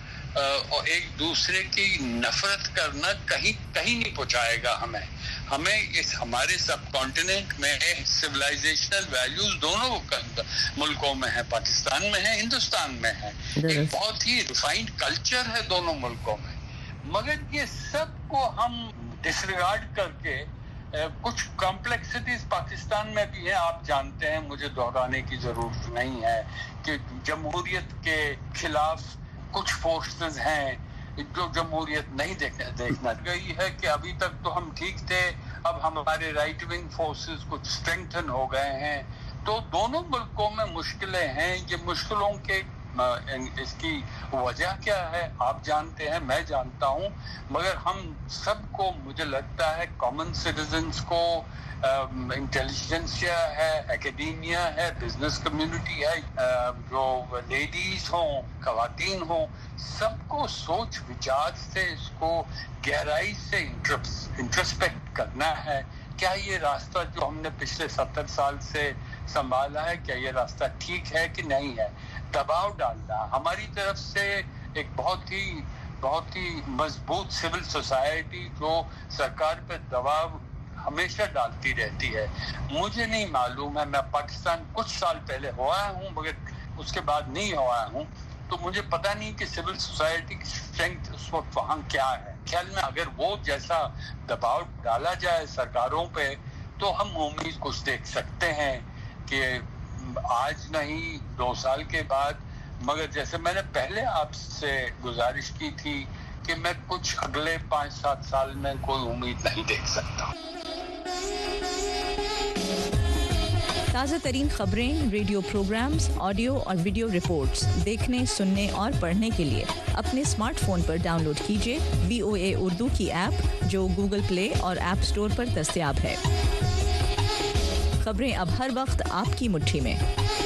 एक दूसरे की नफरत करना कहीं नहीं पहुंचाएगा हमें इस हमारे सब कॉन्टिनेंट में सिविलाइजेशनल वैल्यूज दोनों मुल्कों में है, पाकिस्तान में है, हिंदुस्तान में है। एक बहुत ही रिफाइंड कल्चर है दोनों मुल्कों में। मगर ये सब को हम डिसरिगार्ड करके कुछ कॉम्प्लेक्सिटीज पाकिस्तान में भी है। आप जानते हैं, मुझे दोहराने की जरूरत नहीं है कि जमहूरियत के खिलाफ कुछ फोर्सेस हैं जो जमहूरियत नहीं देखना गई है कि अभी तक तो हम ठीक थे, अब हमारे राइट विंग फोर्सेस कुछ स्ट्रेंथन हो गए हैं। तो दोनों मुल्कों में मुश्किलें हैं। ये मुश्किलों के इसकी वजह क्या है आप जानते हैं, मैं जानता हूं, मगर हम सबको मुझे लगता है कॉमन सिटीजन्स को, इंटेलिजेंसिया है, एकेडेमिया है, बिजनेस कम्युनिटी है, जो लेडीज हों, खवातीन हों, सबको सोच विचार से इसको गहराई से इंट्रोस्पेक्ट करना है। क्या ये रास्ता जो हमने पिछले 70 साल से संभाला है, क्या ये रास्ता ठीक है कि नहीं है? दबाव डालना हमारी तरफ से एक बहुत ही मजबूत सिविल सोसाइटी जो सरकार पर दबाव हमेशा डालती रहती है। मुझे नहीं मालूम है, मैं पाकिस्तान कुछ साल पहले हुआ हूँ मगर उसके बाद नहीं हुआ हूँ, तो मुझे पता नहीं कि सिविल सोसाइटी की स्ट्रेंथ उस वक्त वहाँ क्या है। ख्याल में अगर वो जैसा दबाव डाला जाए सरकारों पे तो हम उम्मीद कुछ देख सकते हैं कि आज नहीं 2 साल के बाद। मगर जैसे मैंने पहले आपसे गुजारिश की थी कि मैं कुछ अगले 5-7 साल में कोई उम्मीद नहीं देख सकता। ताज़ा तरीन खबरें, रेडियो प्रोग्राम्स, ऑडियो और वीडियो रिपोर्ट्स देखने, सुनने और पढ़ने के लिए अपने स्मार्टफोन पर डाउनलोड कीजिए VOA उर्दू की ऐप जो गूगल प्ले और ऐप स्टोर पर दस्तयाब है। खबरें अब हर वक्त आपकी मुट्ठी में।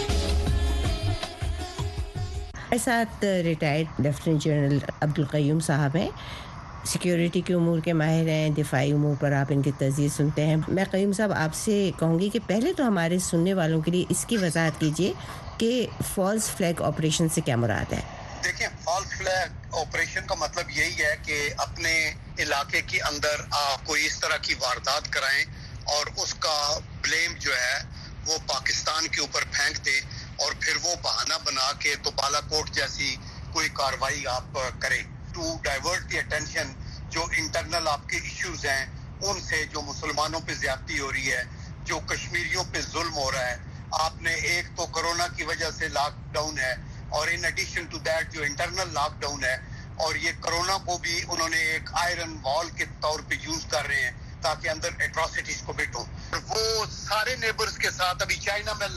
हमारे साथ retired lieutenant general Abdul Qayyum sahab हैं, सिक्योरिटी के उमूर के माहिर हैं, दिफाई उमूर पर आप इनकी तज़ीज़ सुनते हैं। मैं क़य्यूम साहब आपसे कहूँगी कि पहले तो हमारे सुनने वालों के लिए इसकी वजाहत कीजिए कि फॉल्स फ्लैग ऑपरेशन से क्या मुराद है। देखिए, फॉल्स फ्लैग ऑपरेशन का मतलब यही है कि अपने इलाके के अंदर आप कोई इस तरह की वारदात कराएं और उसका ब्लेम जो है वो पाकिस्तान के ऊपर फेंक दें और फिर वो बहाना बना के तो बालाकोट जैसी कोई कार्रवाई आप करें टू डाइवर्ट द अटेंशन जो इंटरनल आपके इश्यूज हैं उनसे, जो मुसलमानों पे ज्यादती हो रही है, जो कश्मीरियों पे जुल्म हो रहा है। आपने एक तो कोरोना की वजह से लॉकडाउन है और इन एडिशन टू दैट जो इंटरनल लॉकडाउन है, और ये कोरोना को भी उन्होंने एक आयरन वॉल के तौर पे यूज कर रहे हैं ताकि अंदर एट्रोसिटीज को बिटो। वो सारे नेबर्स के साथ, अभी चाइना में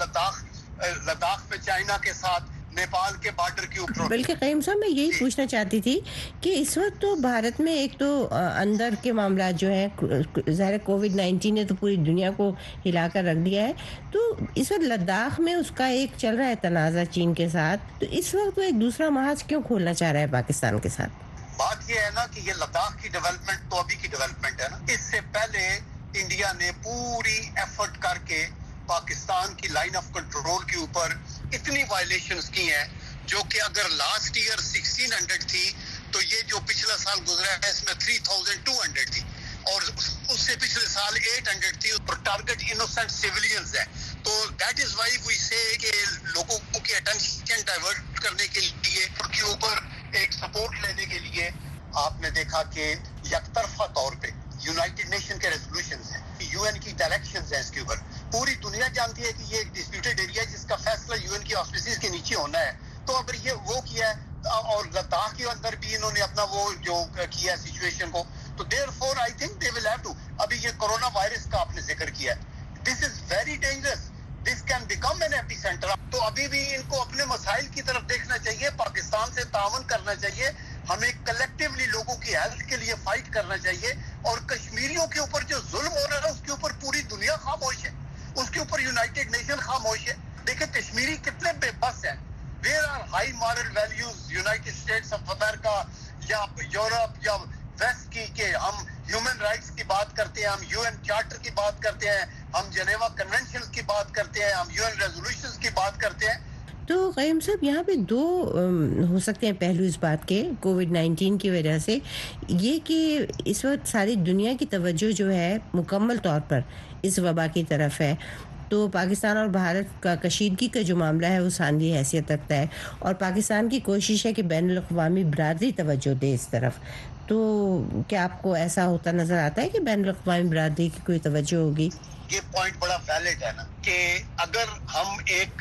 लद्दाख में चाइना के साथ, नेपाल के बॉर्डर के ऊपर। बल्कि क़य्यूम साहब मैं यही पूछना चाहती थी कि इस वक्त तो भारत में एक तो अंदर के मामला जो है, ज़ाहिर कोविड-19 ने तो पूरी दुनिया को हिलाकर रख दिया है, तो इस वक्त लद्दाख में उसका एक चल रहा है तनाज़ा चीन के साथ, तो इस वक्त वो एक दूसरा महाज क्यों खोलना चाह रहा है पाकिस्तान के साथ? बात ये है ना कि ये लद्दाख की डेवलपमेंट तो अभी की डेवलपमेंट है ना। इससे पहले इंडिया ने पूरी एफर्ट करके पाकिस्तान की लाइन ऑफ कंट्रोल के ऊपर इतनी वायलेशंस की हैं जो कि अगर लास्ट ईयर 1600 थी तो ये जो पिछला साल गुजरा है इसमें 3200 थी और उससे पिछले साल 800 थी। और टारगेट इनोसेंट सिविलियंस है। तो दैट इज व्हाई वी से कि लोगों की अटेंशन डाइवर्ट करने के लिए उनके ऊपर एक सपोर्ट लेने के लिए आपने देखा कि यकतरफा तौर पे यूनाइटेड नेशन के रेजोल्यूशंस हैं, यूएन की डायरेक्शंस हैं इसके ऊपर। पूरी दुनिया जानती है कि ये एक डिस्प्यूटेड एरिया है जिसका फैसला यूएन की ऑफिसेज के नीचे होना है। तो अगर ये वो किया है और लद्दाख के अंदर भी इन्होंने अपना वो जो किया सिचुएशन को, तो therefore I think they will have to. अभी ये कोरोना वायरस का आपने जिक्र किया है, this is very dangerous, this can become an epicentre. तो अभी भी इनको अपने मसाइल की तरफ देखना चाहिए, पाकिस्तान से ताउन करना चाहिए, हमें कलेक्टिवली लोगों की हेल्थ के लिए फाइट करना चाहिए। और कश्मीरियों के ऊपर जो जुल्म हो रहा है उसके ऊपर पूरी दुनिया खामोश है, उसके ऊपर यूनाइटेड नेशन खामोश है। देखिए कश्मीरी कितने बेबस हैं। Where are high moral values United States of America या यूरोप या वेस्ट की के हम ह्यूमन राइट्स की बात करते हैं, हम यूएन चार्टर की बात करते हैं, हम जेनेवा कन्वेंशन की बात करते हैं, हम यूएन रेजोल्यूशंस की बात करते हैं। तो क़य्यूम साहब यहाँ पे दो हो सकते हैं पहलू इस बात के, कोविड-19 की वजह से ये कि इस वक्त सारी दुनिया की तवज्जो जो है मुकम्मल तौर पर इस वबा की तरफ है, तो पाकिस्तान और भारत का कशीदगी का जो मामला है वो सानवी हैसियत रखता है और पाकिस्तान की कोशिश है कि बैनुल-अक़वामी बिरादरी तवज्जो दे इस तरफ। तो क्या आपको ऐसा होता नज़र आता है कि बैनुल-अक़वामी बिरादरी की कोई तवज्जो होगी? ये पॉइंट बड़ा वैलिड है ना कि अगर हम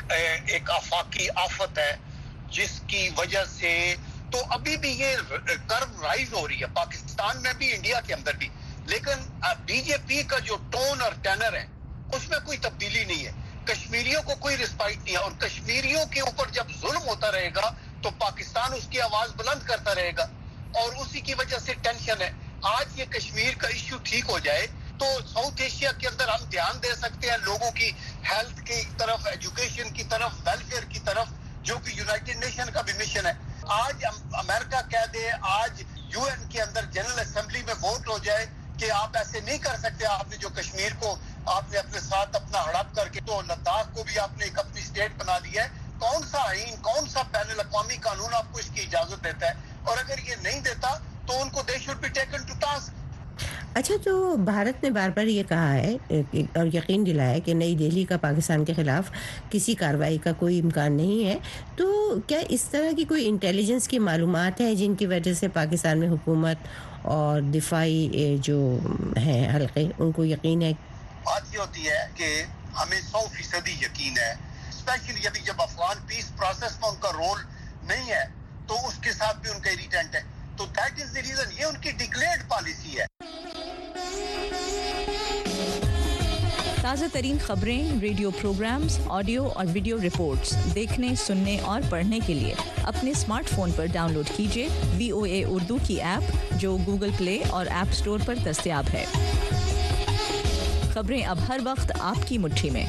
एक आफाकी आफत है जिसकी वजह से, तो अभी भी ये कर्व राइज हो रही है पाकिस्तान में भी, इंडिया के अंदर भी, लेकिन बीजेपी का जो टोन और टेनर है उसमें कोई तब्दीली नहीं है। कश्मीरियों को कोई रिस्पाइट नहीं है और कश्मीरियों के ऊपर जब जुल्म होता रहेगा तो पाकिस्तान उसकी आवाज बुलंद करता रहेगा और उसी की वजह से टेंशन है। आज ये कश्मीर का इश्यू ठीक हो जाए तो साउथ एशिया के अंदर हम ध्यान दे सकते हैं लोगों की हेल्थ की तरफ, एजुकेशन की तरफ, वेलफेयर की तरफ, जो कि यूनाइटेड नेशन का भी मिशन है। आज अमेरिका कह दे, आज यूएन के अंदर जनरल असेंबली में वोट हो जाए कि आप ऐसे नहीं कर सकते, आपने जो कश्मीर को आपने अपने साथ अपना हड़प करके, तो लद्दाख को भी आपने एक अपनी स्टेट बना दिया है। कौन सा आईन, कौन सा बैनुल अक़वामी कानून आपको इसकी इजाजत देता है? और अगर ये नहीं देता तो उनको they should be taken to task. अच्छा, तो भारत ने बार बार ये कहा है और यकीन दिलाया कि नई दिल्ली का पाकिस्तान के खिलाफ किसी कार्रवाई का कोई इम्कान नहीं है, तो क्या इस तरह की कोई इंटेलिजेंस की मालूमात है जिनकी वजह से पाकिस्तान में हुकूमत और दिफाई जो हैं हल्के उनको यकीन है? बात ये होती है कि हमें 100% यकीन है, स्पेशली अभी जब अफगान पीस प्रोसेस में उनका रोल नहीं है तो उसके साथ भी उनका इरिटेंट है। तो दैट इज द रीजन, ये उनकी डिक्लेयर्ड पॉलिसी है। ताज़ा तरीन खबरें, रेडियो प्रोग्राम्स, ऑडियो और वीडियो रिपोर्ट्स देखने, सुनने और पढ़ने के लिए अपने स्मार्टफोन पर डाउनलोड कीजिए VOA उर्दू की ऐप, जो गूगल प्ले और ऐप स्टोर पर दस्तयाब है। खबरें अब हर वक्त आपकी मुट्ठी में।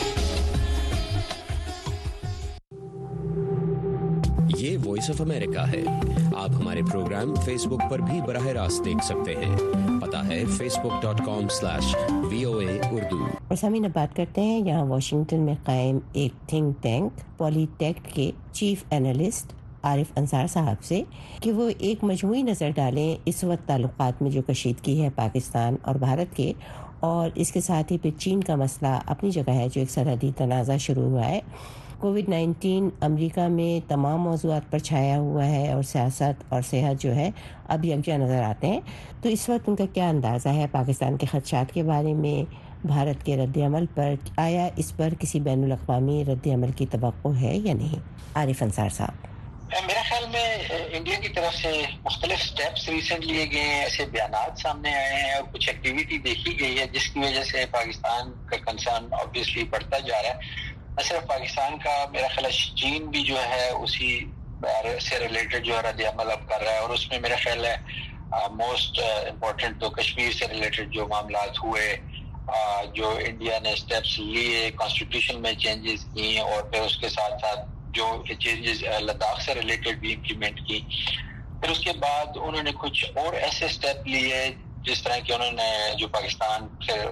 ये वॉइस ऑफ अमेरिका है। आप हमारे प्रोग्राम फेसबुक पर भी बराह रास्त देख सकते हैं। पता है facebook.com/VOA उर्दू। और सामीन, अब बात करते हैं यहाँ वाशिंगटन में कायम एक थिंक टैंक पॉलीटेक्ट के चीफ एनालिस्ट आरिफ अंसार साहब से कि वो एक मजमूई नज़र डालें इस वक्त ताल्लुकात में जो कशीदगी है पाकिस्तान और भारत के, और इसके साथ ही फिर चीन का मसला अपनी जगह है जो एक सरहदी तनाज़ा शुरू हुआ है। कोविड-19 अमेरिका में तमाम मौज़ूआत पर छाया हुआ है और सियासत और सेहत जो है अब यकजा नज़र आते हैं। तो इस वक्त उनका क्या अंदाज़ा है पाकिस्तान के खदशात के बारे में, भारत के रद्द-ए-अमल पर? आया इस पर किसी बैनुल-अक़वामी रद्द-ए-अमल की तवक्को है या नहीं? आरिफ अंसार साहब। मेरा ख्याल में इंडिया की तरफ से मुख्तलिफ स्टेप्स रिसेंट लिए गए हैं, ऐसे बयानात सामने आए हैं और कुछ एक्टिविटी देखी गई है जिसकी वजह से पाकिस्तान का कंसर्न ऑब्वियसली बढ़ता जा रहा है। न सिर्फ पाकिस्तान का, मेरा ख्याल चीन भी जो है उसी से रिलेटेड जो है रद्द-ए-अमल अब कर रहा है, और उसमें मेरा ख्याल है मोस्ट इम्पोर्टेंट तो कश्मीर से रिलेटेड जो मामलात हुए, जो इंडिया ने स्टेप्स लिए, कॉन्स्टिट्यूशन में चेंजेस किए और फिर उसके साथ साथ जो चेंजेस लद्दाख से रिलेटेड भी इम्प्लीमेंट की। फिर उसके बाद उन्होंने कुछ और ऐसे स्टेप लिए जिस तरह के उन्होंने जो पाकिस्तान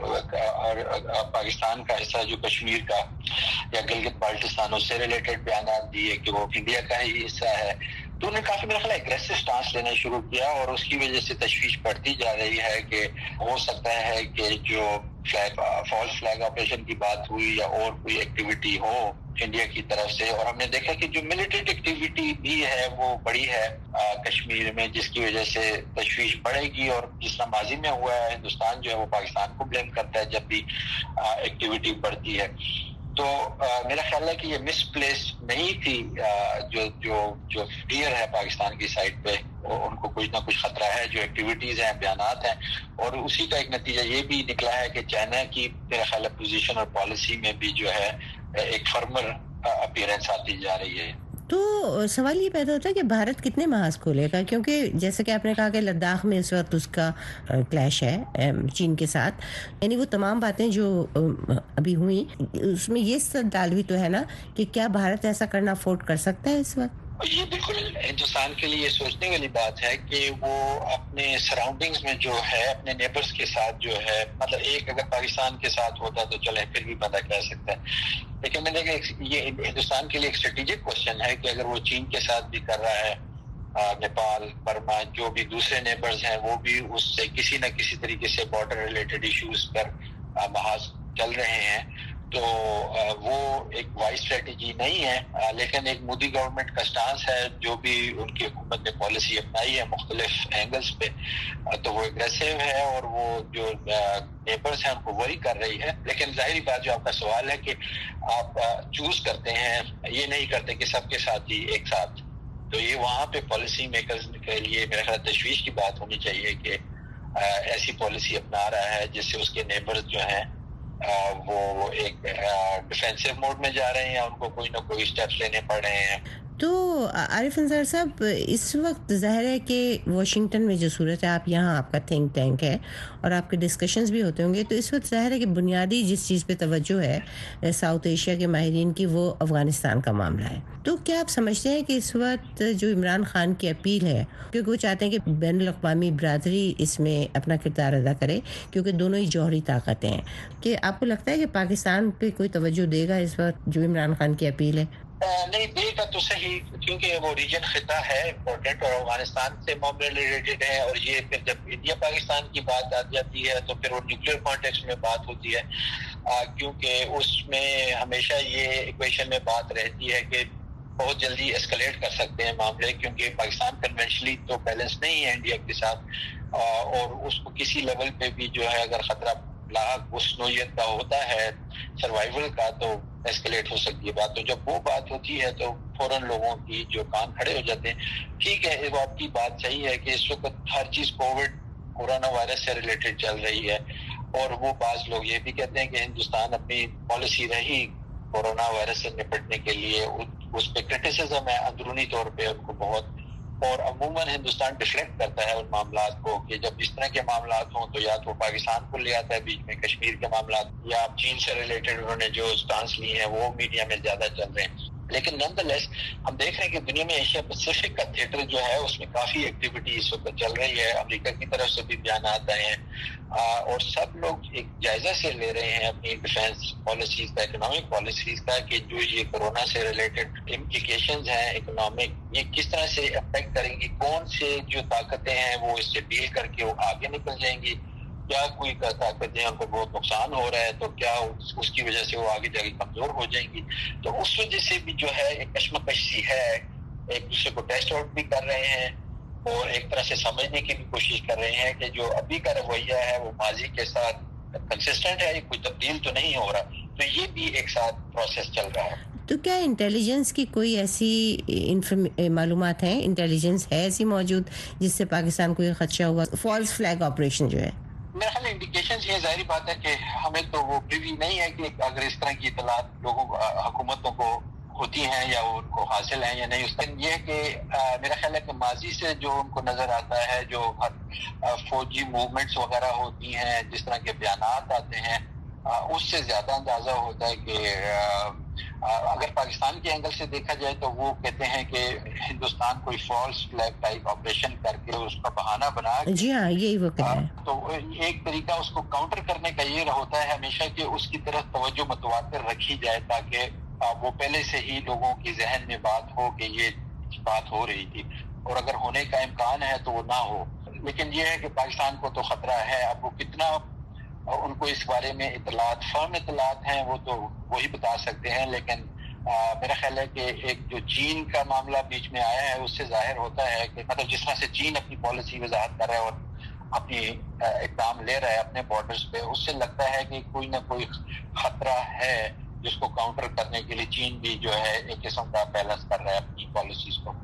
का हिस्सा जो कश्मीर का या गिलगित बाल्टिस्तान उससे रिलेटेड बयान दिए कि वो इंडिया का ही हिस्सा है। तो उन्होंने काफी मेरा ख्याल एग्रेसिव स्टांस लेना शुरू किया और उसकी वजह से तशवीश बढ़ती जा रही है कि हो सकता है कि जो फॉल्स फ्लैग ऑपरेशन की बात हुई या और कोई एक्टिविटी हो इंडिया की तरफ से, और हमने देखा कि जो मिलिट्री एक्टिविटी भी है वो बड़ी है कश्मीर में, जिसकी वजह से तशवीश बढ़ेगी। और जिस तरह माजी में हुआ है, हिंदुस्तान जो है वो पाकिस्तान को ब्लेम करता है जब भी एक्टिविटी बढ़ती है। तो मेरा ख्याल है कि ये मिसप्लेस नहीं थी। जो फियर है पाकिस्तान की साइड पे, उनको कुछ ना कुछ खतरा है, जो एक्टिविटीज हैं, बयानात हैं, और उसी का एक नतीजा ये भी निकला है कि चाइना की मेरा ख्याल है पोजीशन और पॉलिसी में भी जो है एक फर्मर अपीयरेंस आती जा रही है। तो सवाल ये पैदा होता है कि भारत कितने महाज खोलेगा, क्योंकि जैसे कि आपने कहा कि लद्दाख में इस वक्त उसका क्लैश है चीन के साथ, यानी वो तमाम बातें जो अभी हुई उसमें ये सब डाल भी तो है ना कि क्या भारत ऐसा करना अफोर्ड कर सकता है इस वक्त? ये बिल्कुल हिंदुस्तान के लिए सोचने वाली बात है कि वो अपने सराउंडिंग्स में जो है अपने नेबर्स के साथ जो है, मतलब एक अगर पाकिस्तान के साथ होता तो चले फिर भी बंदा कह सकता है, लेकिन मैंने ये हिंदुस्तान के लिए एक स्ट्रेटेजिक क्वेश्चन है कि अगर वो चीन के साथ भी कर रहा है, नेपाल, बर्मा, जो भी दूसरे नेबर्स हैं वो भी उससे किसी न किसी तरीके से बॉर्डर रिलेटेड इश्यूज पर बहस चल रहे हैं, तो वो एक वाइज स्ट्रेटेजी नहीं है। लेकिन एक मोदी गवर्नमेंट का स्टांस है, जो भी उनकी हुकूमत ने पॉलिसी अपनाई है मुख्तलिफ एंगल्स पे, तो वो एग्रेसिव है और वो जो नेबर्स हैं उनको वरी कर रही है। लेकिन जाहिर बात जो आपका सवाल है कि आप चूज करते हैं, ये नहीं करते कि सबके साथ ही एक साथ, तो ये वहाँ पे पॉलिसी मेकर्स के लिए मेरा ख्याल तशवीश की बात होनी चाहिए कि ऐसी पॉलिसी अपना रहा है जिससे उसके नेबर्स जो हैं वो एक डिफेंसिव मोड में जा रहे हैं या उनको कोई ना कोई स्टेप्स लेने पड़ रहे हैं। तो आरिफ अंसार साहब, इस वक्त ज़ाहिर है कि वाशिंगटन में जो सूरत है, आप यहाँ आपका थिंक टैंक है और आपके डिस्कशंस भी होते होंगे, तो इस वक्त ज़ाहिर है कि बुनियादी जिस चीज़ पे तवज्जो है साउथ एशिया के माहिरीन की, वो अफ़गानिस्तान का मामला है। तो क्या आप समझते हैं कि इस वक्त जो इमरान खान की अपील है, क्योंकि वो चाहते हैं कि बैनुल-अक़वामी बरादरी इसमें अपना किरदार अदा करे क्योंकि दोनों ही जौहरी ताकतें हैं, कि आपको लगता है कि पाकिस्तान पे कोई तवज्जो देगा इस वक्त जो इमरान खान की अपील है? नहीं देगा तो सही, क्योंकि वो रीजन खिता है इम्पोर्टेंट और अफगानिस्तान से मामले रिलेटेड है, और ये फिर जब इंडिया पाकिस्तान की बात आ जाती है तो फिर वो न्यूक्लियर कॉन्टेक्स्ट में बात होती है, क्योंकि उसमें हमेशा ये इक्वेशन में बात रहती है कि बहुत जल्दी एस्केलेट कर सकते हैं मामले, क्योंकि पाकिस्तान कन्वेंशनली तो बैलेंस नहीं है इंडिया के साथ, और उसको किसी लेवल पे भी जो है अगर खतरा लाक उस नोयत का होता है सर्वाइवल का, तो एस्केलेट हो सकती है बात। तो जब वो बात होती है तो फौरन लोगों की जो कान खड़े हो जाते हैं। ठीक है, वो आपकी बात सही है कि इस वक्त हर चीज कोरोना वायरस से रिलेटेड चल रही है, اور وہ بعض لوگ یہ بھی کہتے ہیں کہ ہندوستان اپنی پالیسی رہی کورونا وائرس سے نپٹنے کے لیے اس پہ کرٹیسزم ہے اندرونی طور پہ ان کو بہت, اور عموماً ہندوستان ڈیفلیکٹ کرتا ہے ان معاملات کو کہ جب اس طرح کے معاملات ہوں تو یا تو پاکستان کو لے آتا ہے بیچ میں کشمیر کے معاملات, یا چین سے ریلیٹڈ انہوں نے جو سٹانس لی ہیں وہ میڈیا میں زیادہ چل رہے ہیں. لیکن نان دا لیس ہم دیکھ رہے ہیں کہ دنیا میں ایشیا پیسفک کا تھیٹر جو ہے اس میں کافی ایکٹیویٹی اس وقت چل رہی ہے. امریکہ کی طرف سے بھی بیانات آئے ہیں اور سب لوگ ایک جائزہ سے لے رہے ہیں اپنی ڈیفینس پالیسیز کا, اکنامک پالیسیز کا, کہ جو یہ کورونا سے ریلیٹڈ امپلیکیشنز ہیں اکنامک, یہ کس طرح سے افیکٹ کریں گی, کون سے جو طاقتیں ہیں وہ اس سے ڈیل کر کے وہ آگے نکل جائیں گی, کیا کوئی طاقتیں ان کو بہت نقصان ہو رہا ہے تو کیا اس کی وجہ سے وہ آگے جا کے کمزور ہو جائیں گی. تو اس وجہ سے بھی جو ہے ایک کشمکش سی ہے, ایک دوسرے کو ٹیسٹ آؤٹ بھی کر رہے ہیں اور ایک طرح سے سمجھنے کی بھی کوشش کر رہے ہیں کہ جو ابھی کا رویہ ہے وہ ماضی کے ساتھ کنسسٹنٹ ہے, کوئی تبدیل تو نہیں ہو رہا. تو یہ بھی ایک ساتھ پروسیس چل رہا ہے. تو کیا انٹیلیجنس کی کوئی ایسی معلومات ہیں, انٹیلیجنس ہے ایسی موجود جس سے پاکستان کو یہ خدشہ ہوا فالس فلیگ آپریشن جو ہے؟ میرا خیال انڈیکیشنز یہ ظاہری بات ہے کہ ہمیں تو وہ پریوی نہیں ہے کہ اگر اس طرح کی اطلاعات لوگوں حکومتوں کو ہوتی ہیں یا ان کو حاصل ہیں یا نہیں. اس دن یہ ہے کہ میرا خیال ہے کہ ماضی سے جو ان کو نظر آتا ہے, جو فوجی موومنٹس وغیرہ ہوتی ہیں, جس طرح کے بیانات آتے ہیں, اس سے زیادہ اندازہ ہوتا ہے کہ اگر پاکستان کے اینگل سے دیکھا جائے تو وہ کہتے ہیں کہ ہندوستان کوئی فالس فلیگ ٹائپ آپریشن کر کے اس کا بہانہ بنا کے, جی ہاں یہی وہ کہہ رہے ہیں. تو ایک طریقہ اس کو کاؤنٹر کرنے کا یہ ہوتا ہے ہمیشہ کہ اس کی طرف توجہ متواتر رکھی جائے تاکہ وہ پہلے سے ہی لوگوں کی ذہن میں بات ہو کہ یہ بات ہو رہی تھی, اور اگر ہونے کا امکان ہے تو وہ نہ ہو. لیکن یہ ہے کہ پاکستان کو تو خطرہ ہے. اب وہ کتنا ان کو اس بارے میں اطلاعات, فرم اطلاعات ہیں, وہ تو وہی بتا سکتے ہیں. لیکن میرا خیال ہے کہ ایک جو چین کا معاملہ بیچ میں آیا ہے اس سے ظاہر ہوتا ہے کہ مطلب جس طرح سے چین اپنی پالیسی وضاحت کر رہا ہے اور اپنی اقدام لے رہا ہے اپنے بارڈرز پہ, اس سے لگتا ہے کہ کوئی نہ کوئی خطرہ ہے جس کو کاؤنٹر کرنے کے لیے چین بھی جو ہے ایک قسم کا بیلنس کر رہا ہے اپنی پالیسیز کو.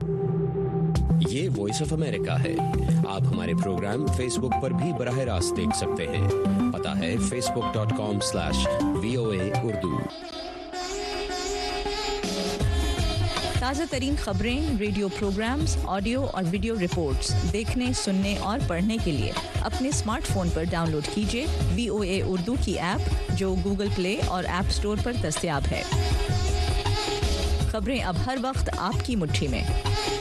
یہ وائس آف امریکہ ہے. آپ ہمارے پروگرام فیس بک پر بھی براہ راست دیکھ سکتے ہیں. پتہ ہے facebook.com/VOA Urdu. تازہ ترین خبریں, ریڈیو پروگرامز, آڈیو اور ویڈیو رپورٹس دیکھنے, سننے اور پڑھنے کے لیے اپنے اسمارٹ فون پر ڈاؤن لوڈ کیجیے VOA اردو کی ایپ جو گوگل پلے اور ایپ اسٹور پر دستیاب ہے. خبریں اب ہر وقت آپ کی مٹھی میں.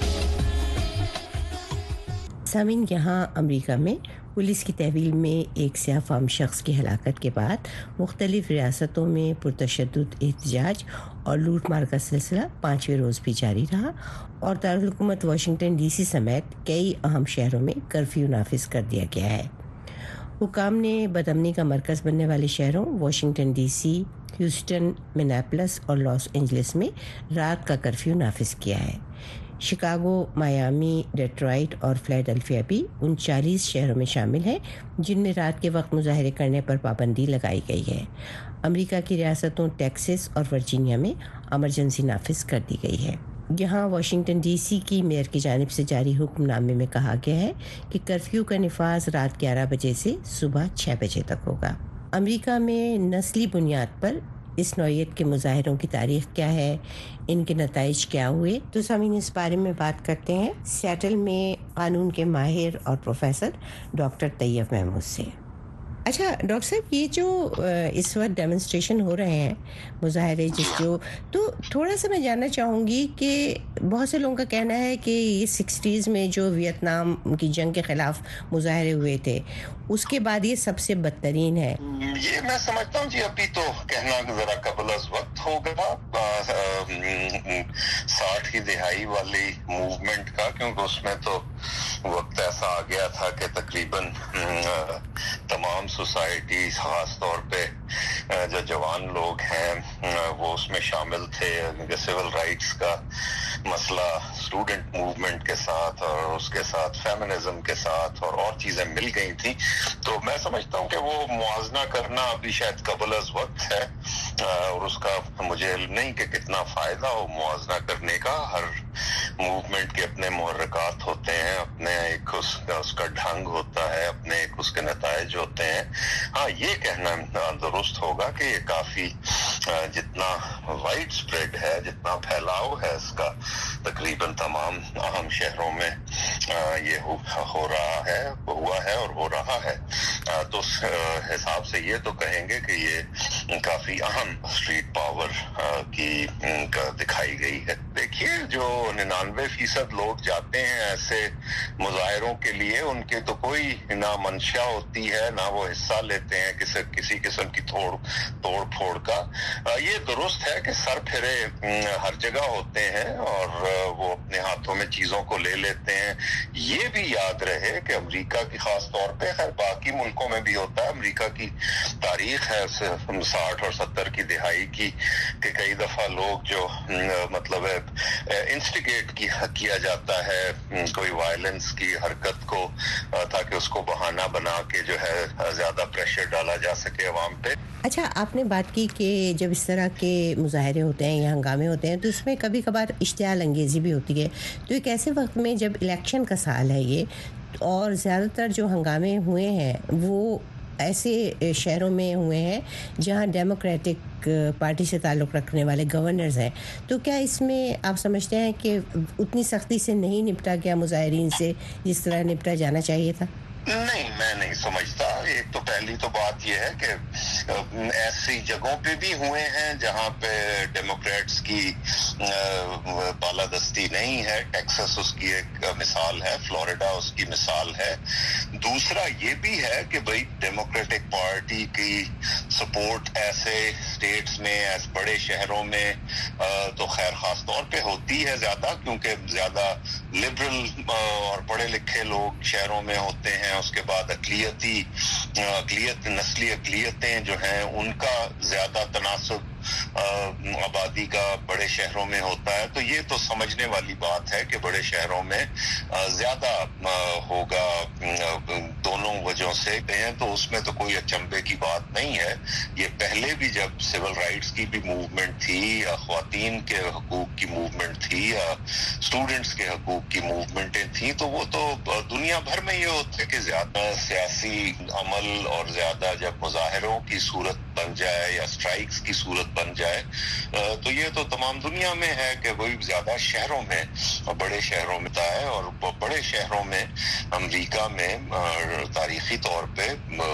سامعین, یہاں امریکہ میں پولیس کی تحویل میں ایک سیاہ فام شخص کی ہلاکت کے بعد مختلف ریاستوں میں پرتشدد احتجاج اور لوٹ مار کا سلسلہ 5ویں روز بھی جاری رہا اور دارالحکومت واشنگٹن ڈی سی سمیت کئی اہم شہروں میں کرفیو نافذ کر دیا گیا ہے. حکام نے بدامنی کا مرکز بننے والے شہروں Washington D C, Houston, Minneapolis اور لاس اینجلس میں رات کا کرفیو نافذ کیا ہے. شکاگو, میامی, ڈیٹرائٹ اور فلیڈلفیا بھی ان 40 شہروں میں شامل ہیں جن میں رات کے وقت مظاہرے کرنے پر پابندی لگائی گئی ہے. امریکہ کی ریاستوں ٹیکساس اور ورجینیا میں ایمرجنسی نافذ کر دی گئی ہے. یہاں واشنگٹن ڈی سی کی میئر کی جانب سے جاری حکم نامے میں کہا گیا ہے کہ کرفیو کا نفاذ رات 11 بجے سے صبح 6 بجے تک ہوگا. امریکہ میں نسلی بنیاد پر اس نوعیت کے مظاہروں کی تاریخ کیا ہے, ان کے نتائج کیا ہوئے, تو سامعین اس بارے میں بات کرتے ہیں سیٹل میں قانون کے ماہر اور پروفیسر ڈاکٹر طیب محمود سے. اچھا ڈاکٹر صاحب, یہ جو اس وقت ڈیمونسٹریشن ہو رہے ہیں, مظاہرے تو تھوڑا سا میں جاننا چاہوں گی کہ بہت سے لوگوں کا کہنا ہے کہ یہ 60s میں جو ویتنام کی جنگ کے خلاف مظاہرے ہوئے تھے اس کے بعد یہ سب سے بدترین ہے. یہ میں سمجھتا ہوں جی ابھی تو کہنا ذرا قبل از وقت ہوگا 60 کی دہائی والی موومنٹ کا, کیونکہ اس میں تو وقت ایسا آ گیا تھا کہ تقریباً تمام سوسائٹی, خاص طور پہ جو جوان لوگ ہیں وہ اس میں شامل تھے. سول رائٹس کا مسئلہ اسٹوڈنٹ موومنٹ کے ساتھ اور اس کے ساتھ فیمنزم کے ساتھ اور چیزیں مل گئی تھیں. تو میں سمجھتا ہوں کہ وہ موازنہ کرنا ابھی شاید قبل از وقت ہے. और उसका मुझे नहीं कि कितना फायदा हो मुआवजा करने का। हर मूवमेंट के अपने मुहर्रिकात होते हैं, अपने एक उसका ढंग होता है, अपने एक उसके नताइज होते हैं। हाँ, ये कहना दुरुस्त होगा कि ये काफी जितना वाइड स्प्रेड है, जितना फैलाव है इसका तकरीबन तमाम अहम शहरों में ये हो रहा है, हुआ है और हो रहा है, तो उस हिसाब से ये तो कहेंगे कि ये काफी अहम स्ट्रीट पावर की दिखाई गई है। देखिए, जो 99% लोग जाते हैं ऐसे मुजाहिरों के लिए, उनके तो कोई ना मंशा होती है, ना वो हिस्सा लेते हैं किसी किस्म की तोड़ फोड़ का। ये दुरुस्त है कि सर फिरे हर जगह होते हैं और वो अपने हाथों में चीजों को ले लेते हैं। ये भी याद रहे कि अमेरिका की खास तौर पे, खैर बाकी मुल्कों में भी होता है, अमेरिका की तारीख है 60 और 70 की दिहाई की कि कई दफा लोग जो मतलब इंस्टिगेट किया जाता है कोई वायलेंस की हरकत को, ताकि उसको बहाना बना के जो है ज्यादा प्रेशर डाला जा सके अवाम पे। अच्छा, आपने बात की कि जब इस तरह के मुजाहरे होते हैं या हंगामे होते हैं तो इसमें कभी कभार इश्तियाल अंगेज़ी भी होती है। तो एक ऐसे वक्त में जब इलेक्शन का साल है ये, और ज़्यादातर जो हंगामे हुए हैं वो ऐसे शहरों में हुए हैं जहां डेमोक्रेटिक पार्टी से ताल्लुक़ रखने वाले गवर्नर्स हैं, तो क्या इसमें आप समझते हैं कि उतनी सख्ती से नहीं निपटा गया मुजाहिरीन से जिस तरह निपटा जाना चाहिए था? नहीं, मैं नहीं समझता। एक तो पहली तो बात यह है कि ऐसी जगहों पे भी हुए हैं जहां पे डेमोक्रेट्स की बालादस्ती नहीं है। टेक्सास उसकी एक मिसाल है, फ्लोरिडा उसकी मिसाल है। दूसरा ये भी है कि भाई डेमोक्रेटिक पार्टी की सपोर्ट ऐसे स्टेट्स में, ऐसे बड़े शहरों में तो खैर खास तौर पे होती है ज्यादा, क्योंकि ज्यादा लिबरल और पढ़े लिखे लोग शहरों में होते हैं। उसके बाद नस्ली अकलियतें जो हैं उनका ज्यादा तनासुब आबादी का बड़े शहरों में होता है। तो ये तो समझने वाली बात है कि बड़े शहरों में ज्यादा होगा दोनों वजहों से हैं, तो उसमें तो कोई अचंभे की बात नहीं है। ये पहले भी जब सिविल राइट्स की भी मूवमेंट थी, या ख्वातीन के हकूक की मूवमेंट थी, या स्टूडेंट्स के हकूक की मूवमेंटें थी, तो वो तो दुनिया भर में ये होता है कि ज्यादा सियासी अमल और ज्यादा जब मुजाहिरों की सूरत बन जाए या स्ट्राइक्स की सूरत बन जाए, तो ये तो तमाम दुनिया में है कि वही ज्यादा शहरों में, बड़े शहरों में है। और बड़े शहरों में अमेरिका में तारीखी तौर पे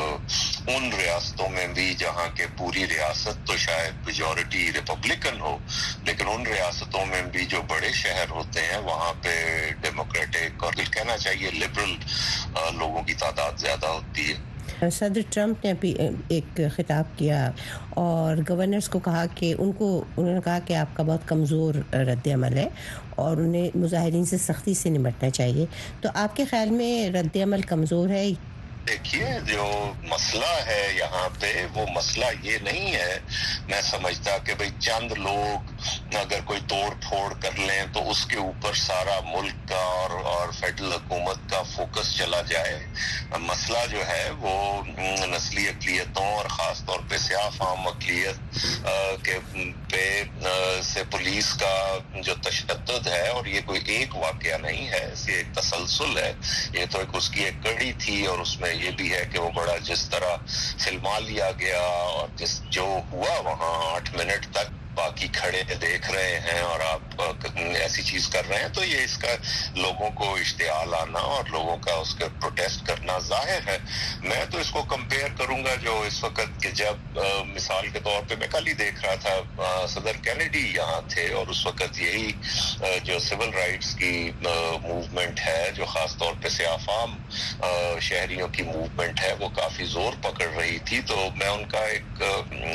उन रियासतों में भी जहाँ के पूरी रियासत तो शायद मेजॉरिटी रिपब्लिकन हो, लेकिन उन रियासतों में भी जो बड़े शहर होते हैं वहाँ पे डेमोक्रेटिक और कहना चाहिए लिबरल लोगों की तादाद ज्यादा होती है। सदर ट्रंप ने अभी एक खिताब किया और गवर्नर्स को कहा कि उन्होंने कहा कि आपका बहुत कमज़ोर रद्द अमल है और उन्हें मुजाहिरीन से सख्ती से निपटना चाहिए। तो आपके ख्याल में रद्द अमल कमज़ोर है? देखिए, जो मसला है यहाँ पे वो मसला ये नहीं है, मैं समझता कि भाई चंद लोग अगर कोई तोड़ फोड़ कर लें तो उसके ऊपर सारा मुल्क का और फेडरल हुकूमत का फोकस चला जाए। मसला जो है वो नस्ली अकलियतों और ख़ास तौर पे स्याह फाम अकलियत के पे से पुलिस का जो तशद्दुद है, और ये कोई एक वाक़या नहीं है, ये एक तसलसल है। ये तो एक उसकी एक कड़ी थी, और उसमें ये भी है कि वो बड़ा जिस तरह फिल्मा लिया गया और जो हुआ वहाँ 8 मिनट तक बाकी खड़े देख रहे हैं और आप ऐसी चीज कर रहे हैं, तो ये इसका लोगों को इश्तियाल आना और लोगों का उसके प्रोटेस्ट करना जाहिर है। मैं तो इसको कंपेयर करूंगा जो इस वक्त के जब मिसाल के तौर पे मैं कल ही देख रहा था सदर कैनेडी यहाँ थे, और उस वक्त यही जो सिविल राइट्स की मूवमेंट है, जो खास तौर पे सियाफाम शहरियों की मूवमेंट है, वो काफी जोर पकड़ रही थी। तो मैं उनका एक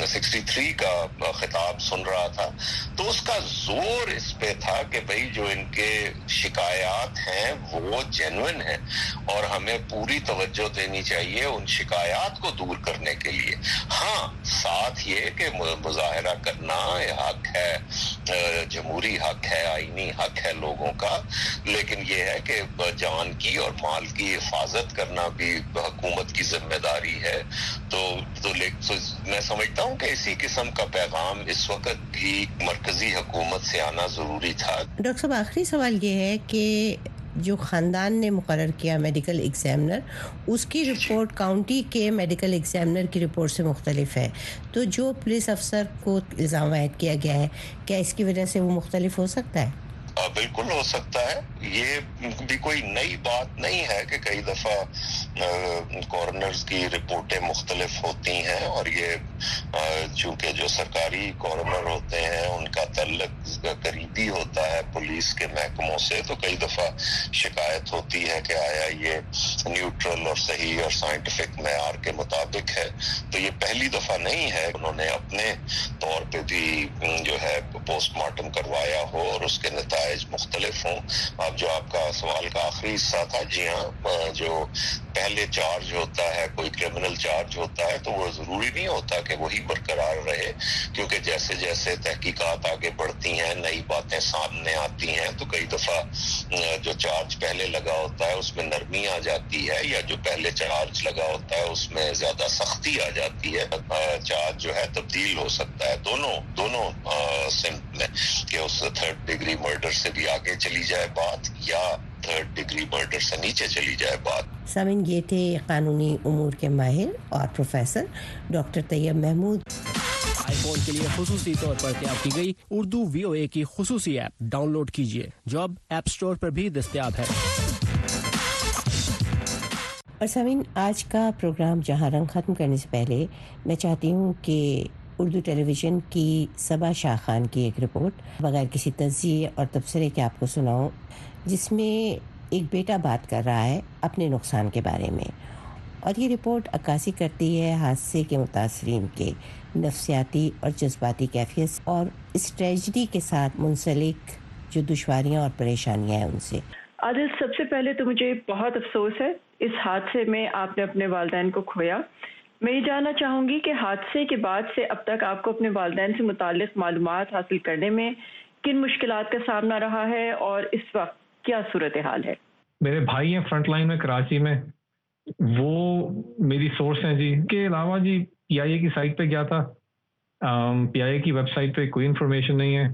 63 का खिताब सुन रहा था, तो उसका जोर इस पे था कि भाई जो इनके शिकायत हैं वो जेन्युइन है और हमें पूरी तवज्जो देनी चाहिए उन शिकायत को दूर करने के लिए। हाँ, साथ ये कि मुजाहिरा करना हक है जमहूरी हक है, आईनी हक है लोगों का, लेकिन ये है कि जान की और माल की हिफाजत करना भी हुकूमत की जिम्मेदारी है। तो मैं समझता हूँ कि इसी किस्म का पैगाम इस वक्त भी मरकजी हुकूमत से आना ज़रूरी था। डॉक्टर साहब, आखिरी सवाल ये है कि जो ख़ानदान ने मुकर्रर किया मेडिकल एग्जामिनर, उसकी रिपोर्ट काउंटी के मेडिकल एग्जामिनर की रिपोर्ट से मुख्तलिफ है, तो जो पुलिस अफसर को इल्ज़ाम आयद किया गया है, क्या इसकी वजह से वो मुख्तलिफ हो सकता है? बिल्कुल हो सकता है। ये भी कोई नई बात नहीं है कि कई दफ़ा कॉरोनर्स की रिपोर्टें मुख्तलिफ होती हैं, और ये चूँकि जो सरकारी कॉरोनर होते हैं उनका तल्लुक करीबी होता है पुलिस के महकमों से, तो कई दफ़ा शिकायत होती है कि आया ये न्यूट्रल और सही और साइंटिफिक मेयार के मुताबिक है। तो ये पहली दफ़ा नहीं है उन्होंने अपने तौर पे भी जो है पोस्टमार्टम करवाया हो और उसके नताइज मुख्तलिफ हों। अब जो आपका सवाल का आखिरी हिस्सा था, जी हाँ, जो पहले चार्ज होता है, कोई क्रिमिनल चार्ज होता है, तो वो ज़रूरी नहीं होता कि वही बरकरार रहे, क्योंकि जैसे जैसे तहकीकात आगे बढ़ती हैं, नई बातें सामने आती हैं, तो कई दफ़ा जो चार्ज पहले लगा होता है उसमें नरमी आ जाती है, या जो पहले चार्ज लगा होता है उसमें ज़्यादा सख्ती आ जाती है। चार्ज जो है तब्दील हो सकता है दोनों सिम्ट में, कि उस 3rd डिग्री मर्डर से भी आगे चली जाए बात, या 3rd डिग्री मर्डर से नीचे चली जाए बात। सामिन, ये थे कानूनी उमूर के माहिर और professor doctor Tayyab Mahmood. IPhone के लिए खुसूसी तौर पर तैयार की गई उर्दू VOA की खुसूसी ऐप डाउनलोड कीजिए, जो अब ऐप स्टोर पर भी दस्तयाब है। और सामिन, आज का प्रोग्राम जहां रंग ख़त्म करने से पहले मैं चाहती हूँ कि उर्दू टेलीविज़न की सबा शाह खान की एक रिपोर्ट बगैर किसी तज़किये और तबसरे के आपको सुनाऊँ, जिसमें एक बेटा बात कर रहा है अपने नुकसान के बारे में, और ये रिपोर्ट अक्कासी करती है हादसे के मुतासरीन के नफ्सियाती और जज्बाती कैफियत और इस ट्रेजिडी के साथ मुंसलिक जो दुश्वारियाँ और परेशानियाँ हैं उनसे। आदिल, सबसे पहले तो मुझे बहुत अफसोस है इस हादसे में आपने अपने वालिदैन को खोया। मैं ये जानना चाहूँगी कि हादसे के बाद से अब तक आपको अपने वालिदैन से मुताल्लिक़ मालूमात हासिल करने में किन मुश्किलात का सामना रहा है, और इस वक्त क्या सूरत हाल है? मेरे भाई हैं फ्रंट लाइन में कराची में, वो मेरी सोर्स हैं जी। के अलावा जी PIA की साइट पे गया था, PIA की वेबसाइट पे कोई इन्फॉर्मेशन नहीं है।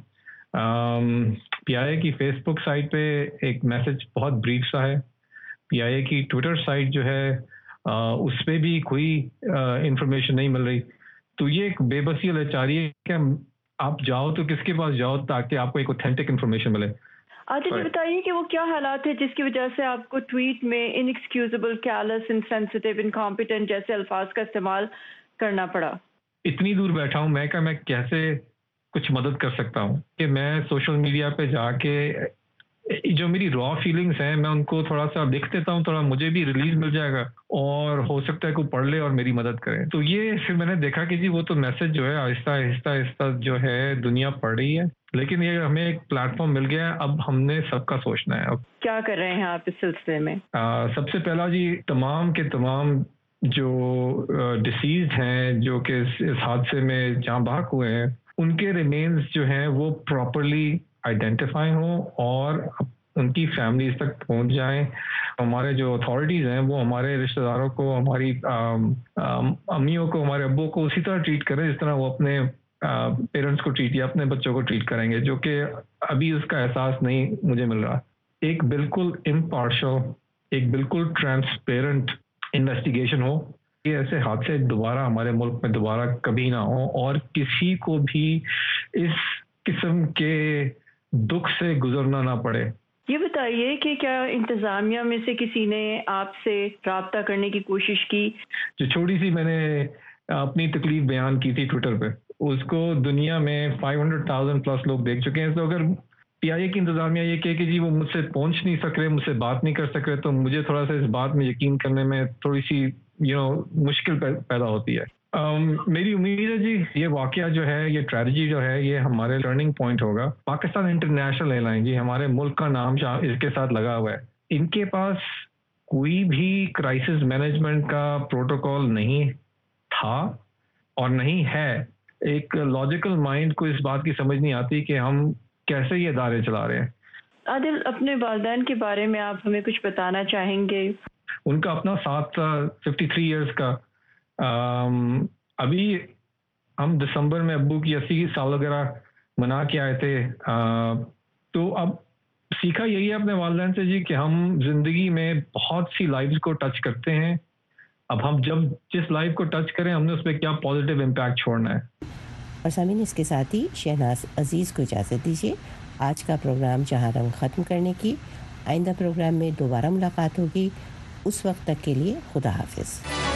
PIA की फेसबुक साइट पे एक मैसेज बहुत ब्रीफ सा है। PIA की ट्विटर साइट जो है उस पर भी कोई इन्फॉर्मेशन नहीं मिल रही। तो ये एक बेबसी लाचारी है कि आप जाओ तो किसके पास जाओ ताकि आपको एक ऑथेंटिक इन्फॉर्मेशन मिले। आदिल, बताइए कि वो क्या हालात है जिसकी वजह से आपको ट्वीट में इनएक्सक्यूजेबल, कैलस, इनसेंसिटिव, इनकॉम्पिटेंट जैसे अल्फाज का इस्तेमाल करना पड़ा? इतनी दूर बैठा हूँ मैं कैसे कुछ मदद कर सकता हूँ कि मैं सोशल मीडिया पे जाके जो मेरी रॉ फीलिंग्स हैं मैं उनको थोड़ा सा लिख देता हूँ, थोड़ा मुझे भी रिलीज मिल जाएगा और हो सकता है कोई पढ़ ले और मेरी मदद करे। तो ये फिर मैंने देखा कि जी वो तो मैसेज जो है आहिस्ता आहिस्ता जो है दुनिया पढ़ रही है, लेकिन ये हमें एक प्लेटफॉर्म मिल गया है, अब हमने सबका सोचना है। अब क्या कर रहे हैं आप इस सिलसिले में? सबसे पहला जी तमाम के तमाम जो डिसीज हैं जो कि इस हादसे में जाँ बहक हुए हैं उनके रिमेन्स जो हैं वो प्रॉपरली आइडेंटिफाई हों और उनकी फैमिलीज तक पहुंच जाएं। हमारे जो अथॉरिटीज़ हैं वो हमारे रिश्तेदारों को, हमारी अम्मियों को, हमारे अब्बों को उसी तरह ट्रीट करें जिस तरह वो अपने पेरेंट्स को ट्रीट या अपने बच्चों को ट्रीट करेंगे, जो कि अभी उसका एहसास नहीं मुझे मिल रहा। एक बिल्कुल इम्पार्शियल, एक बिल्कुल ट्रांसपेरेंट इन्वेस्टिगेशन हो, ये ऐसे हादसे दोबारा हमारे मुल्क में दोबारा कभी ना हो और किसी को भी इस किस्म के दुख से गुजरना ना पड़े। ये बताइए कि क्या इंतजामिया में से किसी ने आपसे राब्ता करने की कोशिश की? जो छोटी सी मैंने अपनी तकलीफ बयान की थी ट्विटर पे, उसको दुनिया में 500,000 प्लस लोग देख चुके हैं। तो अगर PIA की इंतजामिया ये कहे कि जी वो मुझसे पहुंच नहीं सक रहे, मुझसे बात नहीं कर सक रहे, तो मुझे थोड़ा सा इस बात में यकीन करने में थोड़ी सी मुश्किल पैदा होती है। मेरी उम्मीद है जी ये वाकया जो है, ये ट्रेजेडी जो है, ये हमारे टर्निंग पॉइंट होगा। पाकिस्तान इंटरनेशनल एयरलाइन जी, हमारे मुल्क का नाम इसके साथ लगा हुआ है, इनके पास कोई भी क्राइसिस मैनेजमेंट का प्रोटोकॉल नहीं था और नहीं है ایک لاجیکل مائنڈ کو اس بات کی سمجھ نہیں آتی کہ ہم کیسے یہ ادارے چلا رہے ہیں. عادل، اپنے والدین کے بارے میں آپ ہمیں کچھ بتانا چاہیں گے؟ ان کا اپنا ساتھ تھا 53 ایئرس کا. ابھی ہم دسمبر میں ابو کی 80 سالگرہ منا کے آئے تھے. تو اب سیکھا یہی ہے اپنے والدین سے جی کہ ہم زندگی میں بہت سی لائفز کو ٹچ کرتے ہیں. اب ہم جب جس لائف کو ٹچ کریں ہم نے اس پہ کیا پازیٹیو امپیکٹ چھوڑنا ہے. اور سامعین، اس کے ساتھ ہی شہناز عزیز کو اجازت دیجیے آج کا پروگرام جہاں رنگ ختم کرنے کی. آئندہ پروگرام میں دوبارہ ملاقات ہوگی. اس وقت تک کے لیے خدا حافظ.